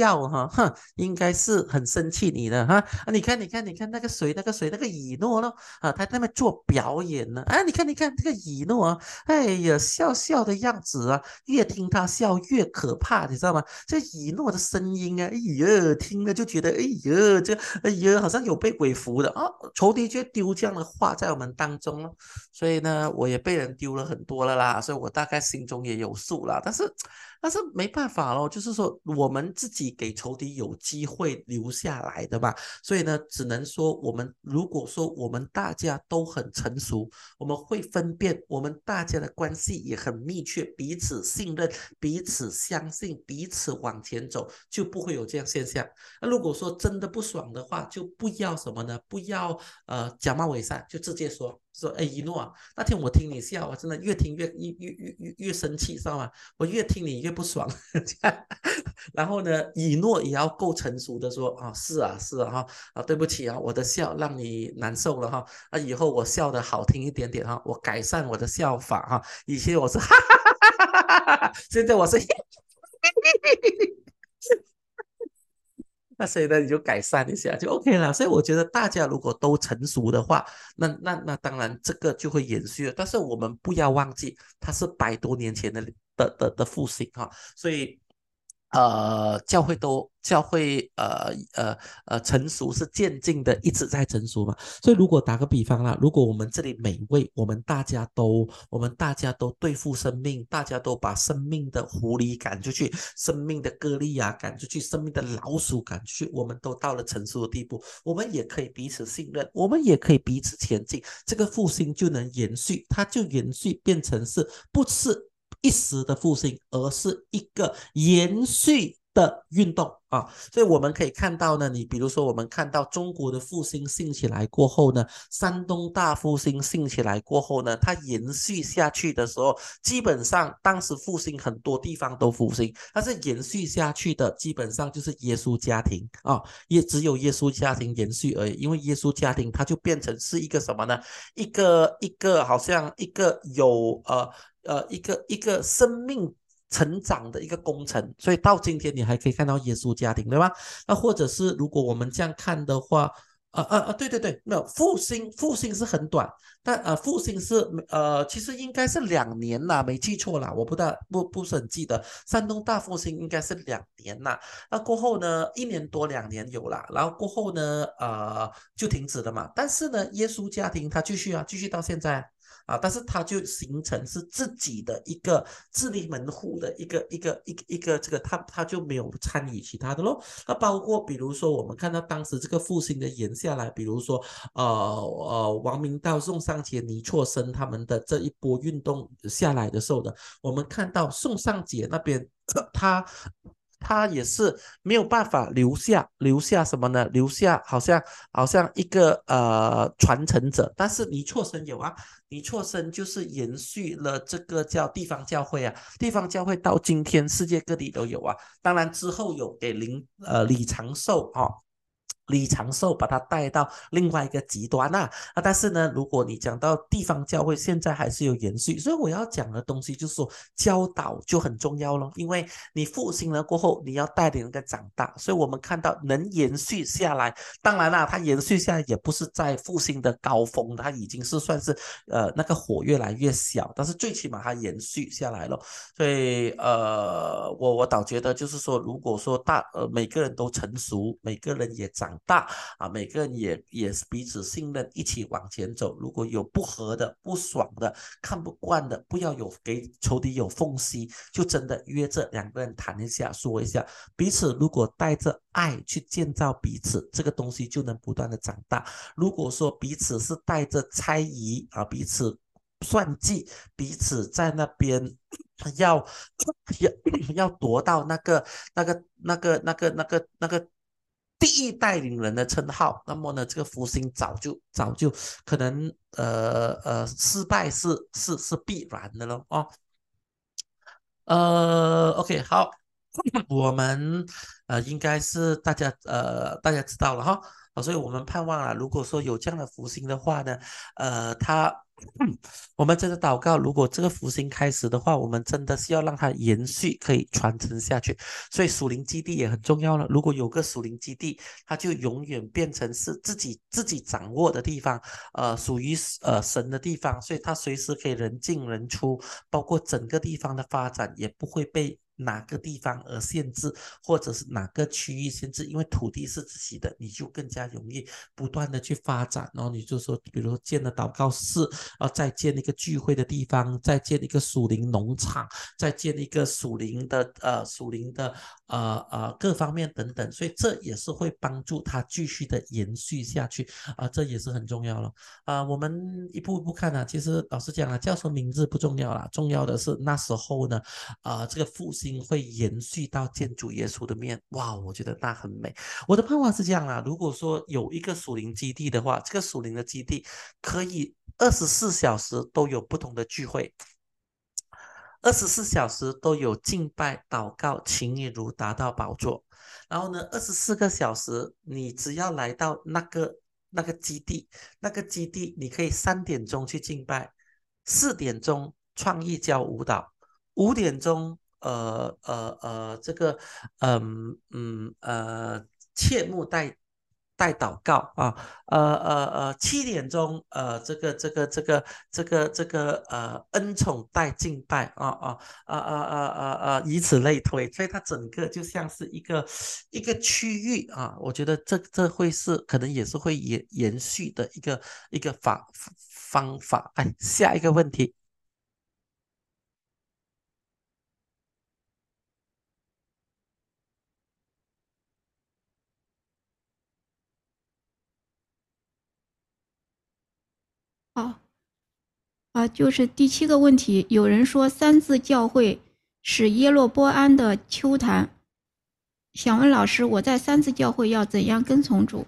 哦，哼，应该是很生气你的哈啊！你看那个谁那个以诺咯啊，他在那边做表演呢啊！你看这个以诺啊，哎呀，笑的样子啊，越听他笑越可怕，你知道吗？这以诺的声音啊，哎呀，听了就觉得哎呀，好像有被鬼附的啊！仇敌就丢这样的话在我们当中了，所以呢，我也被人丢了很多了啦，所以我大概心中也有数啦，但是没办法咯，就是说我们自己给仇敌有机会留下来的嘛，所以呢，只能说我们如果说我们大家都很成熟，我们会分辨，我们大家的关系也很密切，彼此信任，彼此相信，彼此往前走，就不会有这样现象。那如果说真的不爽的话，就不要什么呢？不要假冒伪善，就直接说，哎，一诺啊，那天我听你笑啊，真的越听越生气，知道吗？我越听你越不爽。然后呢，以诺也要够成熟的说啊，是啊哈啊，对不起啊，我的笑让你难受了哈，啊，以后我笑的好听一点点哈，我改善我的笑法哈，以前我是哈哈哈哈哈哈哈，现在我是那所以呢，你就改善一下就 OK 了。所以我觉得大家如果都成熟的话，那当然这个就会延续了。但是我们不要忘记，它是100多年前的复兴哈，所以教会成熟是渐进的，一直在成熟嘛。所以如果打个比方啦，如果我们这里每位我们大家都对付生命，大家都把生命的狐狸赶出去，生命的歌利亚赶出去，生命的老鼠赶出去，我们都到了成熟的地步，我们也可以彼此信任，我们也可以彼此前进，这个复兴就能延续，它就延续变成是不是一时的复兴，而是一个延续的运动啊，所以我们可以看到呢，你比如说我们看到中国的复兴兴起来过后呢，山东大复兴兴起来过后呢，它延续下去的时候，基本上当时复兴很多地方都复兴，但是延续下去的基本上就是耶稣家庭啊，也只有耶稣家庭延续而已，因为耶稣家庭它就变成是一个什么呢？一个好像一个有一个生命成长的一个工程，所以到今天你还可以看到耶稣家庭，对吧？那或者是如果我们这样看的话，对对对，没有复兴是很短，但复兴是其实应该是2年啦，没记错啦，我不是很记得，山东大复兴应该是2年啦，那过后呢1年多2年有啦，然后过后呢就停止了嘛，但是呢耶稣家庭他继续到现在啊，但是它就形成是自己的一个自立门户的一个这个，他就没有参与其他的咯。那包括比如说我们看到当时这个复兴的延下来，比如说王明道、宋尚节、倪柝声他们的这一波运动下来的时候呢，我们看到宋尚节那边他也是没有办法留下什么呢？留下好像一个传承者，但是倪柝声有啊，倪柝声就是延续了这个叫地方教会啊，地方教会到今天世界各地都有啊，当然之后有给李长寿李长寿把他带到另外一个极端但是呢，如果你讲到地方教会，现在还是有延续，所以我要讲的东西就是说教导就很重要咯，因为你复兴了过后，你要带领人家长大，所以我们看到能延续下来，当然啦，它延续下来也不是在复兴的高峰，它已经是算是那个火越来越小，但是最起码它延续下来了，所以我倒觉得就是说，如果说每个人都成熟，每个人也长大每个人也是彼此信任，一起往前走。如果有不和的、不爽的、看不惯的，不要给仇敌有缝隙，就真的约着2个人谈一下，说一下，彼此如果带着爱去建造彼此，这个东西就能不断的长大。如果说彼此是带着猜疑彼此算计，彼此在那边要要夺到那个第一带领人的称号，那么呢，这个复兴早就可能失败是必然的了哦。OK 好，我们应该是大家知道了哈。所以我们盼望如果说有这样的福星的话呢， 我们真的祷告，如果这个复兴开始的话，我们真的是要让它延续，可以传承下去。所以属灵基地也很重要了。如果有个属灵基地，它就永远变成是自己掌握的地方，属于神的地方，所以它随时可以人进人出，包括整个地方的发展也不会被哪个地方而限制，或者是哪个区域限制，因为土地是自己的，你就更加容易不断的去发展。然后你就说，比如说建了祷告室，再建一个聚会的地方，再建一个属灵农场，再建一个属灵的各方面等等，所以这也是会帮助它继续的延续下去这也是很重要了我们一步一步看其实老实讲叫什么名字不重要啦，重要的是那时候呢这个复兴会延续到见主耶稣的面，哇，我觉得那很美。我的盼望是这样啦，如果说有一个属灵基地的话，这个属灵的基地可以24小时都有不同的聚会，24小时都有敬拜、祷告、情义如达到宝座。然后呢，24个小时，你只要来到那个基地，那个基地你可以3点钟去敬拜，4点钟创意教舞蹈，5点钟这个切莫带祷告7点钟恩宠带敬拜以此类推，所以它整个就像是一个区域我觉得这会是可能也是会延续的一个方法。哎，下一个问题。 哦，就是第七个问题，有人说三自教会是耶洛波安的丘坛，想问老师，我在三自教会要怎样跟从主？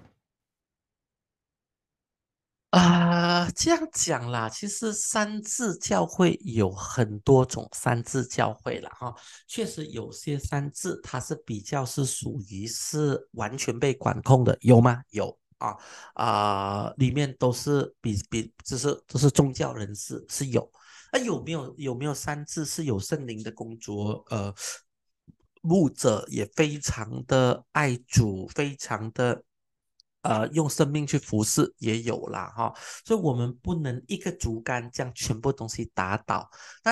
这样讲啦，其实三自教会有很多种三自教会啦确实有些三自它是比较是属于是完全被管控的，有吗？有里面都是就是都是宗教人士是有，有没有三自是有圣灵的工作？牧者也非常的爱主，非常的用生命去服侍也有啦所以我们不能一个竹竿将全部东西打倒。那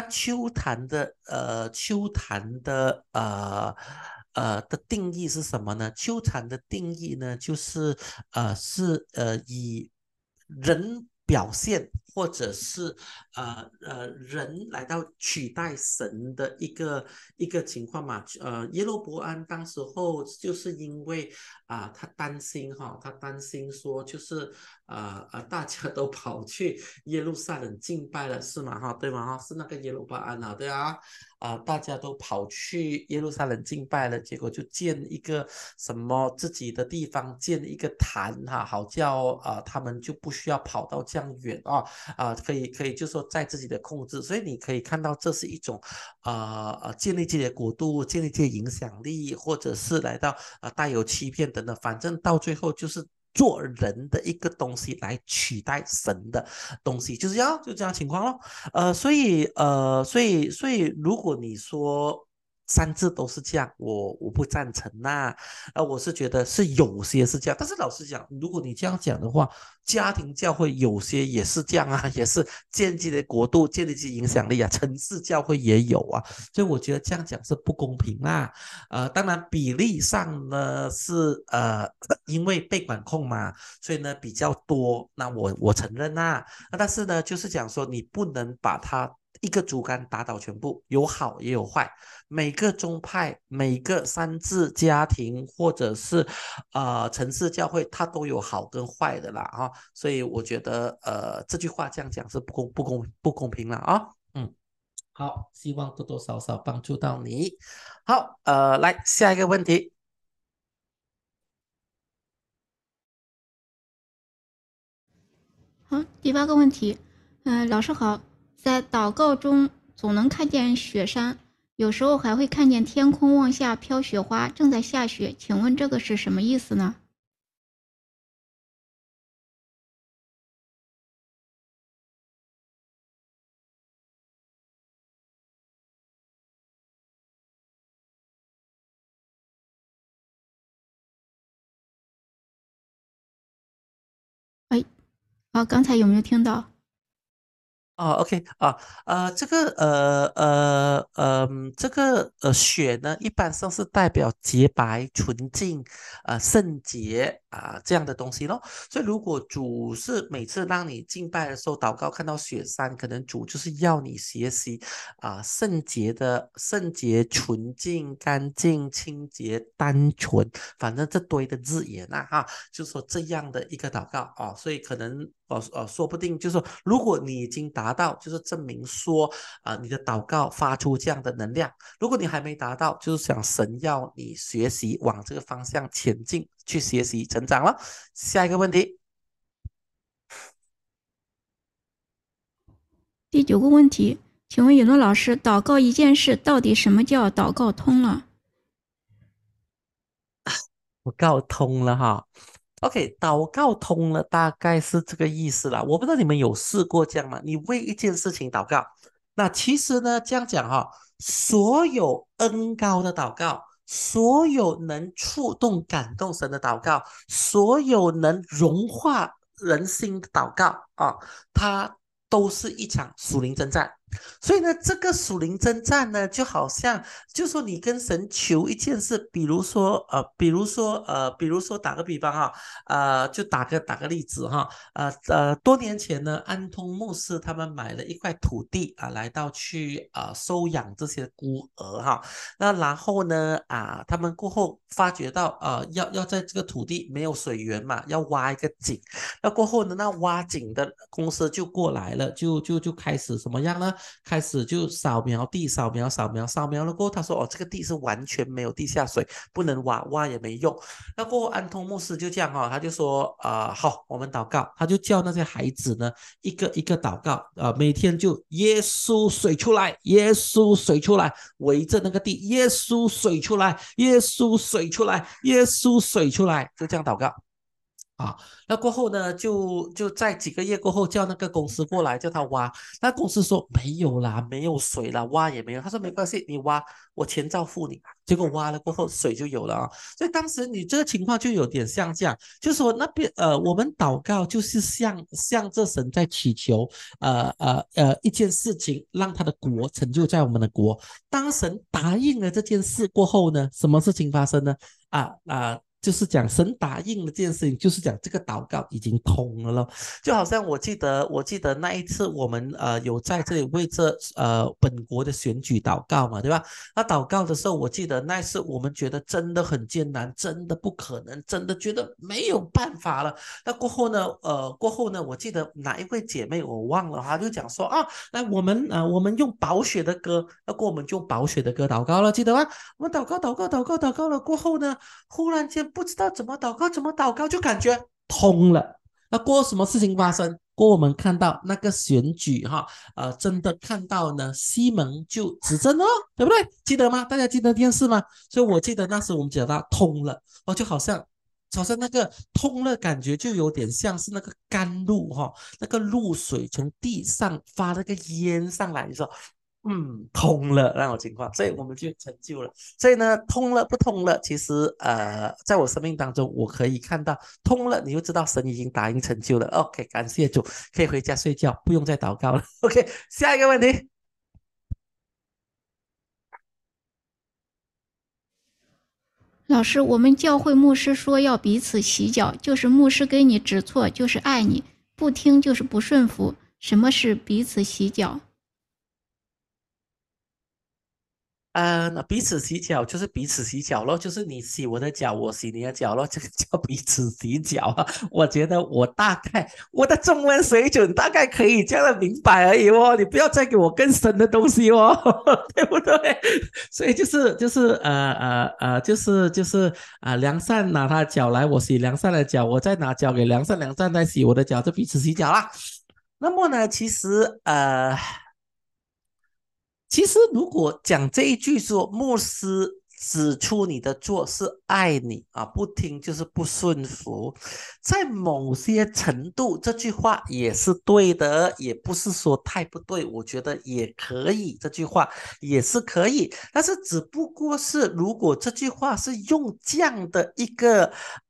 秋坛的定义是什么呢？秋坛的定义呢，就是以人表现或者是人来到取代神的一个情况嘛。耶罗伯安当时候就是因为他担心他担心说就是大家都跑去耶路撒冷敬拜了，是吗？对吗？是那个耶罗伯安对啊。大家都跑去耶路撒冷敬拜了，结果就建一个什么自己的地方，建一个坛好叫他们就不需要跑到这样远可以就说在自己的控制，所以你可以看到这是一种建立自己的国度，建立自己的影响力，或者是来到带有欺骗等等，反正到最后就是做人的一个东西来取代神的东西，就这样情况咯。所以，如果你说三字都是这样，我不赞成我是觉得是有些是这样，但是老实讲，如果你这样讲的话，家庭教会有些也是这样也是建立的国度，建立起影响力城市教会也有所以我觉得这样讲是不公平当然比例上呢是因为被管控嘛，所以呢比较多，那我承认但是呢，就是讲说你不能把它一个竹竿打倒全部，有好也有坏。每个宗派、每个三自家庭或者是城市教会，它都有好跟坏的啦所以我觉得这句话这样讲是不公平了好，希望多多少少帮助到你。好，来下一个问题。 好，第八个问题，老师好，在祷告中总能看见雪山，有时候还会看见天空往下飘雪花，正在下雪，请问这个是什么意思呢？ 刚才有没有听到？ 哦，OK 啊，这个血呢，一般上是代表洁白、纯净、圣洁这样的东西咯。所以如果主是每次让你敬拜的时候祷告看到血山，可能主就是要你学习圣洁、纯净、干净、清洁、单纯，反正这堆的字眼就说这样的一个祷告所以可能说不定就是说，如果你已经达到，就是证明说你的祷告发出这样的能量。如果你还没达到，就是想神要你学习往这个方向前进，去学习成长了。下一个问题。 第9个问题，请问允诺老师，祷告一件事，到底什么叫祷告通了？ 我告通了哈。OK，祷告通了，大概是这个意思啦。我不知道你们有试过这样吗？你为一件事情祷告，那其实呢，这样讲所有恩高的祷告，所有能触动、感动神的祷告，所有能融化人心的祷告它都是一场属灵征战。所以呢，这个属灵征战呢，就好像就说你跟神求一件事，比如说打个比方就打个例子多年前呢，安通牧师他们买了一块土地来到去收养这些孤儿那然后呢他们过后发觉到要在这个土地没有水源嘛，要挖一个井。那过后呢，那挖井的公司就过来了，就开始什么样呢？开始就扫描地，扫描了过后，他说这个地是完全没有地下水，不能挖，挖也没用。那过后安通牧师就这样他就说好，我们祷告，他就叫那些孩子呢一个一个祷告每天就耶稣水出来，耶稣水出来，围着那个地，耶稣水出来，耶稣水出来，耶稣水出来，就这样祷告。那过后呢，就在几个月过后，叫那个公司过来叫他挖。那公司说没有啦，没有水啦，挖也没有。他说没关系，你挖，我钱照付你。结果挖了过后，水就有了所以当时你这个情况就有点像这样，就是说那边我们祷告就是向着神在祈求一件事情，让他的国成就在我们的国。当神答应了这件事过后呢，什么事情发生呢？就是讲神答应了这件事情，就是讲这个祷告已经通了咯。就好像我记得那一次我们有在这里为这本国的选举祷告嘛，对吧？那祷告的时候，我记得那一次我们觉得真的很艰难，真的不可能，真的觉得没有办法了。那过后呢，我记得哪一位姐妹我忘了，她就讲说来我们用宝血的歌，那过我们就用宝血的歌祷告了，记得吗？我们祷告了过后呢，忽然间不知道怎么祷告，就感觉通了。那过后什么事情发生？过后我们看到那个选举真的看到呢，西蒙就执政了，对不对？记得吗？大家记得电视吗？所以我记得那时我们讲到通了就好像那个通了，感觉就有点像是那个甘露那个露水从地上发那个烟上来的时候，通了那种情况，所以我们就成就了。所以呢，通了不通了，其实在我生命当中，我可以看到通了，你就知道神已经答应成就了。OK，感谢主，可以回家睡觉，不用再祷告了。OK，下一个问题。 老师，我们教会牧师说要彼此洗脚，就是牧师给你指错，就是爱你；不听就是不顺服。什么是彼此洗脚？ 那彼此洗脚就是彼此洗脚咯，就是你洗我的脚，我洗你的脚咯，这个叫彼此洗脚我觉得我大概我的中文水准大概可以这样的明白而已你不要再给我更深的东西对不对？所以良善拿他的脚来，我洗良善的脚，我再拿脚给良善，良善再洗我的脚，就彼此洗脚啦。那么呢，其实，如果讲这一句说，牧师指出你的做是爱你不听就是不顺服，在某些程度，这句话也是对的，也不是说太不对，我觉得也可以，这句话也是可以，但是只不过是如果这句话是用这样的一个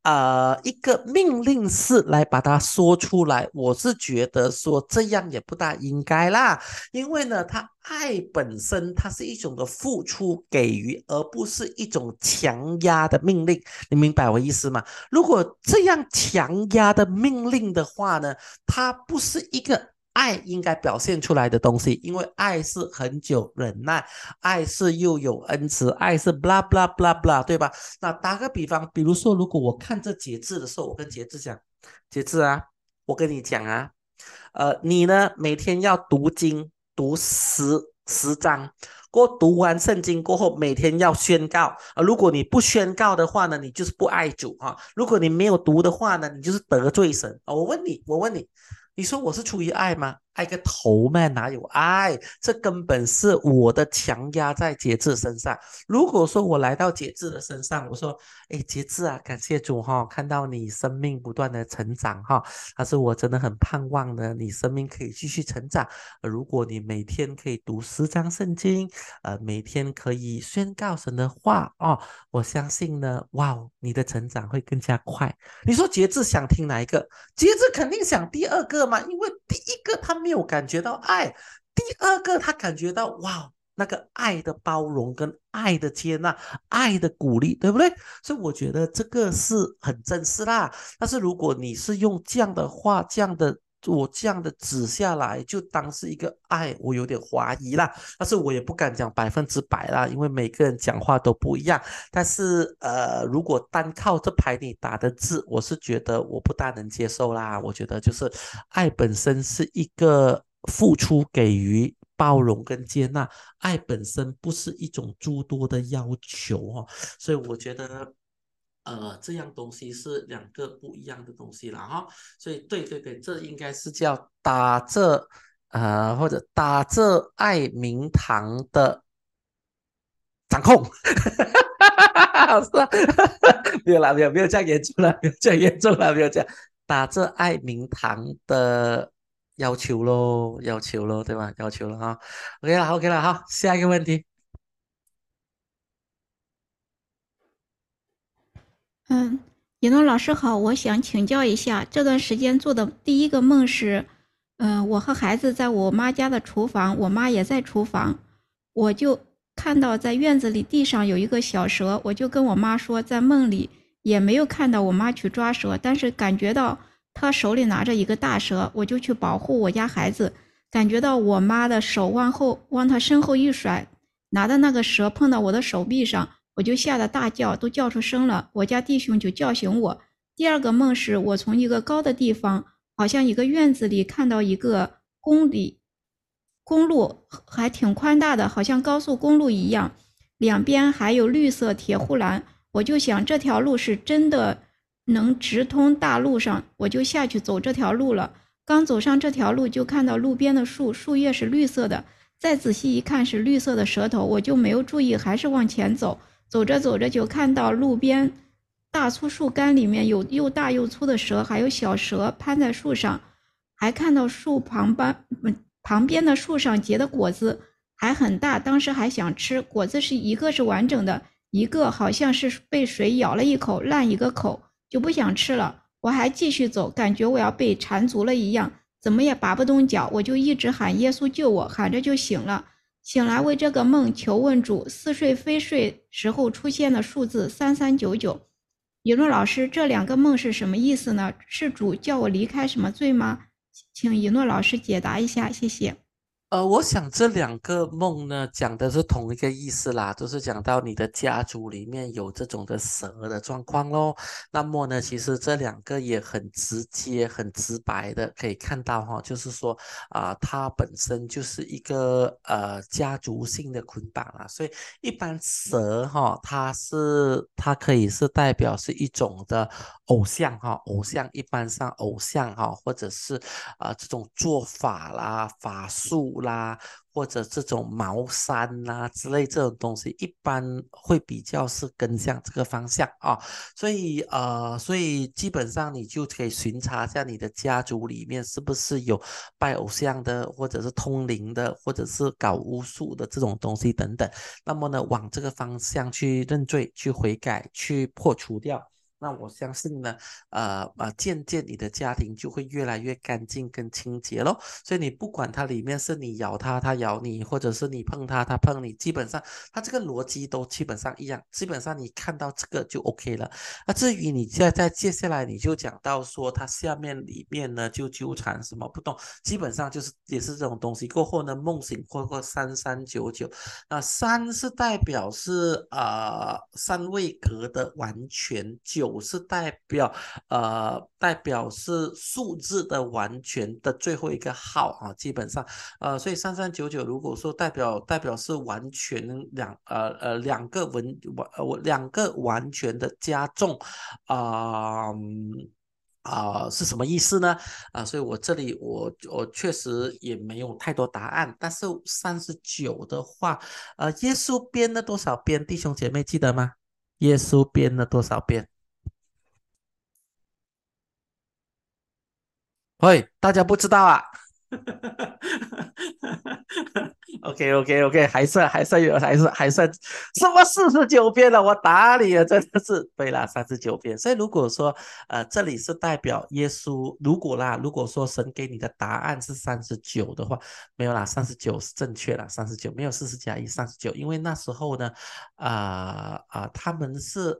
一个命令式来把它说出来，我是觉得说这样也不大应该啦，因为呢，它爱本身它是一种的付出给予，而不是一种强压的命令，你明白我意思吗？如果这样强压的命令的话呢，它不是一个爱应该表现出来的东西，因为爱是很久忍耐，爱是又有恩慈，爱是 blah blah blah blah，对吧？那打个比方，比如说，如果我看这节制的时候，我跟节制讲，节制啊，我跟你讲啊，你呢每天要读经，读十章，过后读完圣经过后，每天要宣告。如果你不宣告的话呢，你就是不爱主啊；如果你没有读的话呢，你就是得罪神啊。我问你，你说我是出于爱吗？爱个头咩？哪有爱？这根本是我的强压在节制身上。如果说我来到节制的身上，我说，哎，节制啊，感谢主哈，看到你生命不断的成长哈，但是我真的很盼望呢，你生命可以继续成长。如果你每天可以读10章圣经，每天可以宣告神的话哦，我相信呢，哇哦，你的成长会更加快。你说节制想听哪一个？节制肯定想第二个嘛，因为第一个他没有感觉到爱，第二个他感觉到哇，那个爱的包容跟爱的接纳、爱的鼓励，对不对？所以我觉得这个是很真实啦。但是如果你是用这样的话、这样的指下来，就当是一个爱，我有点怀疑啦。但是我也不敢讲100%啦，因为每个人讲话都不一样。但是如果单靠这牌你打的字，我是觉得我不大能接受啦。我觉得就是爱本身是一个付出、给予、包容跟接纳，爱本身不是一种诸多的要求哦。所以我觉得。这样东西是两个不一样的东西了哈，所以对对对，这应该是叫或者打着爱名堂的掌控，是吧？没有啦，没有这样严重了，没有这样严重了，没有这样打着爱名堂的要求咯，对吧？要求了哈。OK 了，好，下一个问题。 嗯，尹诺老师好，我想请教一下，这段时间做的第一个梦是，我和孩子在我妈家的厨房，我妈也在厨房，我就看到在院子里地上有一个小蛇，我就跟我妈说，在梦里也没有看到我妈去抓蛇，但是感觉到她手里拿着一个大蛇，我就去保护我家孩子，感觉到我妈的手往她身后一甩，拿的那个蛇碰到我的手臂上。我就吓得大叫，都叫出声了。我家弟兄就叫醒我。第二个梦是我从一个高的地方，好像一个院子里看到一个公路，还挺宽大的，好像高速公路一样，两边还有绿色铁护栏。我就想这条路是真的能直通大路上，我就下去走这条路了。刚走上这条路，就看到路边的树叶是绿色的，再仔细一看是绿色的蛇头，我就没有注意，还是往前走。走着走着就看到路边大粗树干里面有又大又粗的蛇，还有小蛇攀在树上，还看到树旁边的树上结的果子还很大，当时还想吃，果子是一个是完整的，一个好像是被水咬了一口，烂一个口，就不想吃了。我还继续走，感觉我要被缠足了一样，怎么也拔不动脚，我就一直喊耶稣救我，喊着就醒了。醒来为这个梦求问主，似睡非睡时候出现的数字3399。尹诺老师，这两个梦是什么意思呢？是主叫我离开什么罪吗？请尹诺老师解答一下，谢谢。 我想这两个梦呢，讲的是同一个意思啦，都是讲到你的家族里面有这种的蛇的状况咯。那么呢，其实这两个也很直接、很直白的可以看到哈，就是说它本身就是一个家族性的捆绑啦。所以一般蛇哈，它可以是代表是一种的偶像哈，一般上偶像哈，或者是这种做法啦、法术啦，或者这种茅山啦之类这种东西，一般会比较是跟向这个方向啊。所以基本上你就可以巡查一下你的家族里面是不是有拜偶像的，或者是通灵的，或者是搞巫术的这种东西等等。那么呢，往这个方向去认罪、去悔改、去破除掉。 那我相信呢，渐渐你的家庭就会越来越干净跟清洁咯。所以你不管它里面是你咬它，它咬你，或者是你碰它，它碰你，基本上它这个逻辑都基本上一样，基本上你看到这个就 OK 了。那至于你现在接下来你就讲到说它下面里面呢就纠缠什么不懂，基本上就是也是这种东西。过后呢，梦醒或3399，那三是代表是三位格的完全，九是代表是数字的完全的最后一个号啊，基本上所以3399如果说代表是完全两个完全的加重啊。是什么意思呢？所以我这里我确实也没有太多答案，但是39的话，耶稣编了多少遍？弟兄姐妹记得吗？耶稣编了多少遍？喂，大家不知道啊？OK，还算什么49遍了？我打你啊！真的是对啦，39遍。所以如果说这里是代表耶稣，如果说神给你的答案是39的话，没有啦，39是正确啦，39没有40+1，39，因为那时候呢，他们是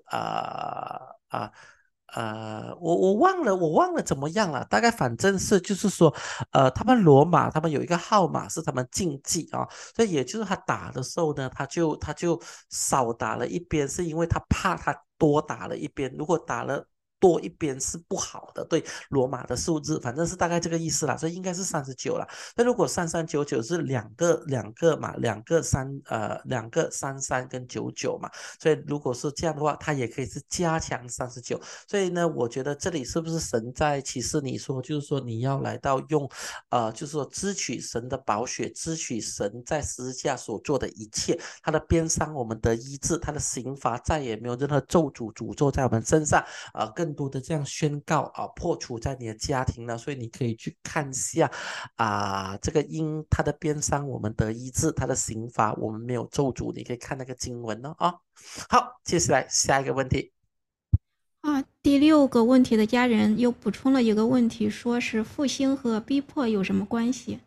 我忘了怎么样了，大概反正是就是说，他们罗马他们有一个号码是他们禁忌啊，所以也就是他打的时候呢，他就少打了一边，是因为他怕他多打了一边，如果打了多一边是不好的，对罗马的数字，反正是大概这个意思啦，所以应该是39啦。那如果3399是两个嘛，两个33跟99嘛，所以如果是这样的话，它也可以是加强39。所以呢，我觉得这里是不是神在启示你说，就是说你要来到用，就是说支取神的宝血，支取神在十字架所做的一切，他的鞭伤我们得医治，他的刑罚再也没有任何咒诅咒在我们身上，更多的这样宣告破除在你的家庭呢。所以你可以去看一下这个因他的鞭伤我们得医治，他的刑罚我们没有咒诅，你可以看那个经文哦啊。好，接下来下一个问题。 第6个问题的家人又补充了一个问题，说是复兴和逼迫有什么关系？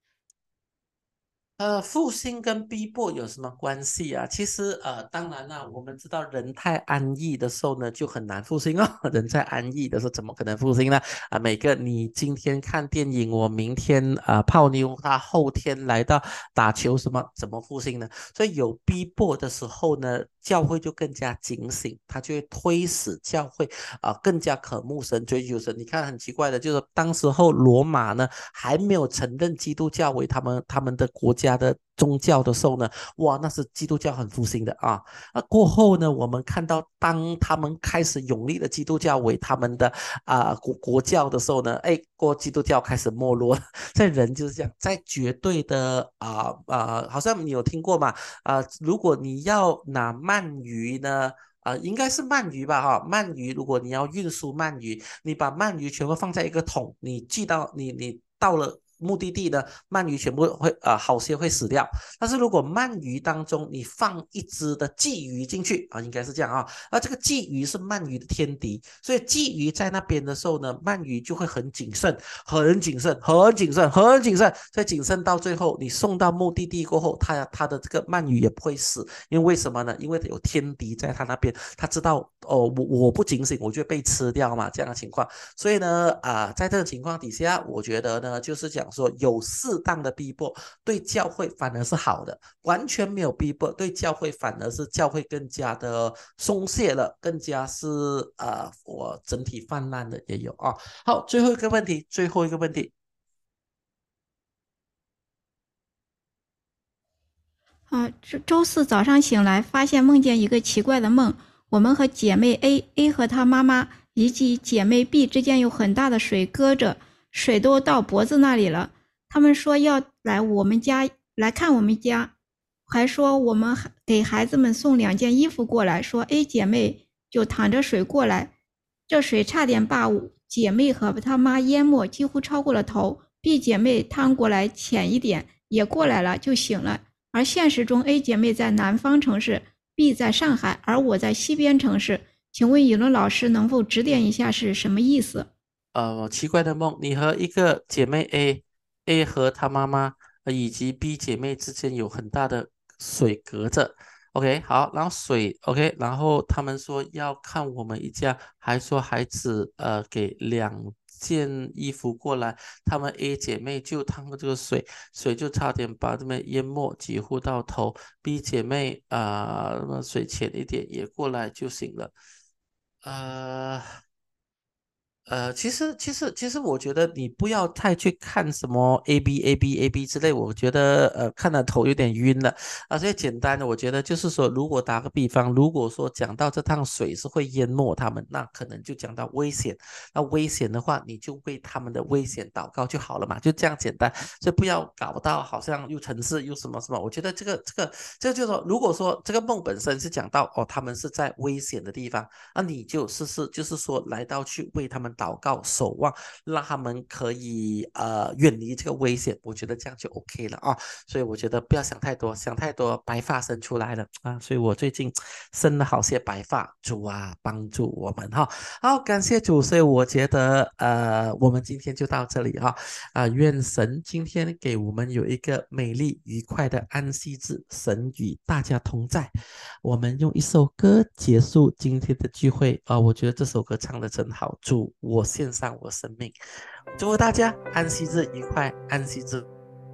复兴跟逼迫有什么关系啊？其实当然啦，我们知道人太安逸的时候呢，就很难复兴哦。人在安逸的时候，怎么可能复兴呢？你今天看电影，我明天泡妞，他后天来到打球，怎么复兴呢？所以有逼迫的时候呢，教会就更加警醒，他就会推使教会更加渴慕神、追求神。你看很奇怪的，就是当时候罗马呢还没有承认基督教为他们的国家的宗教的时候呢，哇，那是基督教很复兴的啊。那过后呢，我们看到当他们开始永立了基督教为他们的国教的时候呢，基督教开始没落了。在人就是这样，在绝对的好像你有听过吗？如果你要拿鳗鱼呢？应该是鳗鱼吧，哈，鳗鱼，如果你要运输鳗鱼，你把鳗鱼全部放在一个桶，你寄到你到了目的地呢，鳗鱼全部会好些会死掉。但是如果鳗鱼当中你放一只的鲫鱼进去应该是这样啊，这个鲫鱼是鳗鱼的天敌，所以鲫鱼在那边的时候呢，鳗鱼就会很谨慎，很谨慎，很谨慎，很谨慎，所以谨慎到最后你送到目的地过后，它的这个鳗鱼也不会死，因为什么呢？因为有天敌在他那边，他知道我不警醒，我就被吃掉嘛，这样的情况。所以呢，在这个情况底下，我觉得呢，就是讲说有适当的逼迫，对教会反而是好的；完全没有逼迫，对教会反而是教会更加的松懈了，更加是我整体泛滥的也有啊。好，最后一个问题，最后一个问题。 周四早上醒来，发现梦见一个奇怪的梦。我们和姐妹 A 和她妈妈以及姐妹 B 之间有很大的水搁着，水都到脖子那里了。他们说要来我们家来看我们家，还说我们给孩子们送2件衣服过来，说 A 姐妹就淌着水过来，这水差点把姐妹和她妈淹没，几乎超过了头。B 姐妹趟过来浅一点，也过来了，就醒了。而现实中 A 姐妹在南方城市， B 在上海，而我在西边城市。 请问以伦老师能否指点一下是什么意思？ 奇怪的梦，你和一个姐妹 A 和她妈妈以及 B 姐妹之间有很大的水隔着。OK，好，然后水 OK，然后他们说要看我们一家，还说孩子给2件衣服过来，他们 A 姐妹就趟过这个水，水就差点把这边淹没，几乎到头。B 姐妹那么水浅一点也过来就行了。呃。其实，我觉得你不要太去看什么 A B 之类，我觉得看了头有点晕了啊。所以简单的，我觉得就是说，如果打个比方，如果说讲到这趟水是会淹没他们，那可能就讲到危险。那危险的话，你就为他们的危险祷告就好了嘛，就这样简单。所以不要搞到好像又城市又什么什么。我觉得这个就是说，如果说这个梦本身是讲到他们是在危险的地方。那你就试试，就是说来到去为他们祷告、守望，让他们可以远离这个危险，我觉得这样就 OK 了啊。所以我觉得不要想太多，想太多白发生出来了啊。所以我最近生了好些白发，主啊帮助我们哈。好，感谢主，所以我觉得我们今天就到这里哈。愿神今天给我们有一个美丽愉快的安息日，神与大家同在。我们用一首歌结束今天的聚会我觉得这首歌唱得真好，主我献上我生命，祝福大家安息日愉快，安息日。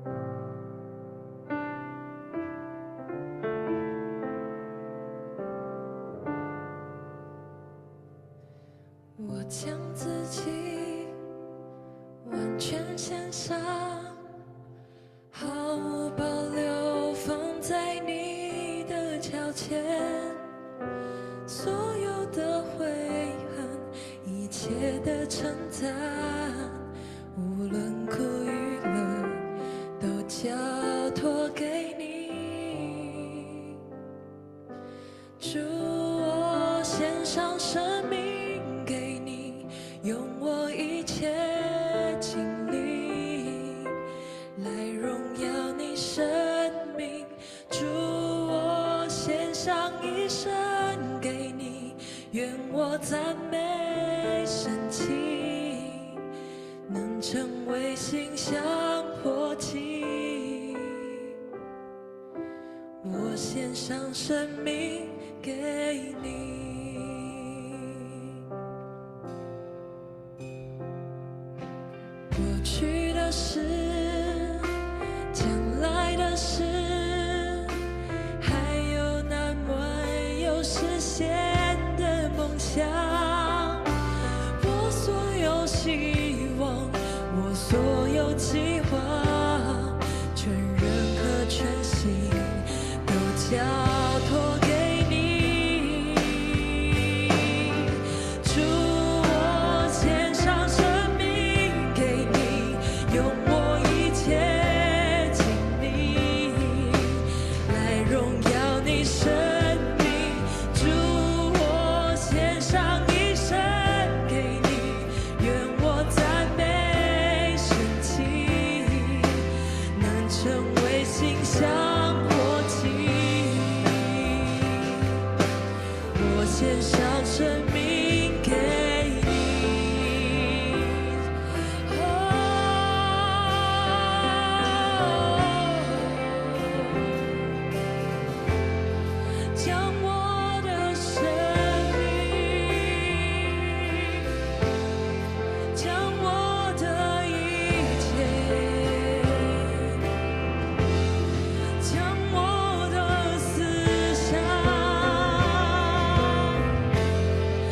我将自己完全献上，毫无保留放在你的脚前，所有的悔恨，一切的称赞，无论苦与乐，都交托给你。主，我献上生命给你，用我一切精力来荣耀你生命。主，我献上一生给你，愿我赞美神奇，能成为馨香火祭。我献上生命给你。过去的事，将来的事，还有那没有实现的梦想，我所有希望，我所有计划，全人和全心都交托给你。主，我献上生命给你，用我一切精力来荣耀你生命。主，我献上一生给你，愿我赞美神奇，能成为馨香火祭。我献上生命给你，将我的生命，将我的一切，将我的思想，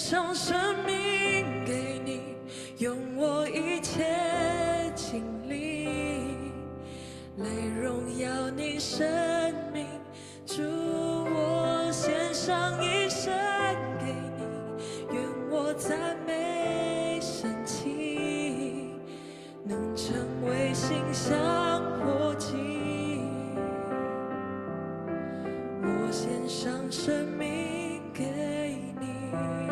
上生命给你，用我一切经历来荣耀你生命。主，我献上一生给你，愿我赞美神奇，能成为馨香火祭。我献上生命给你，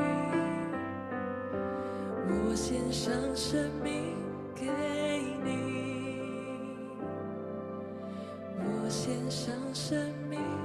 我献上生命给你，我献上生命。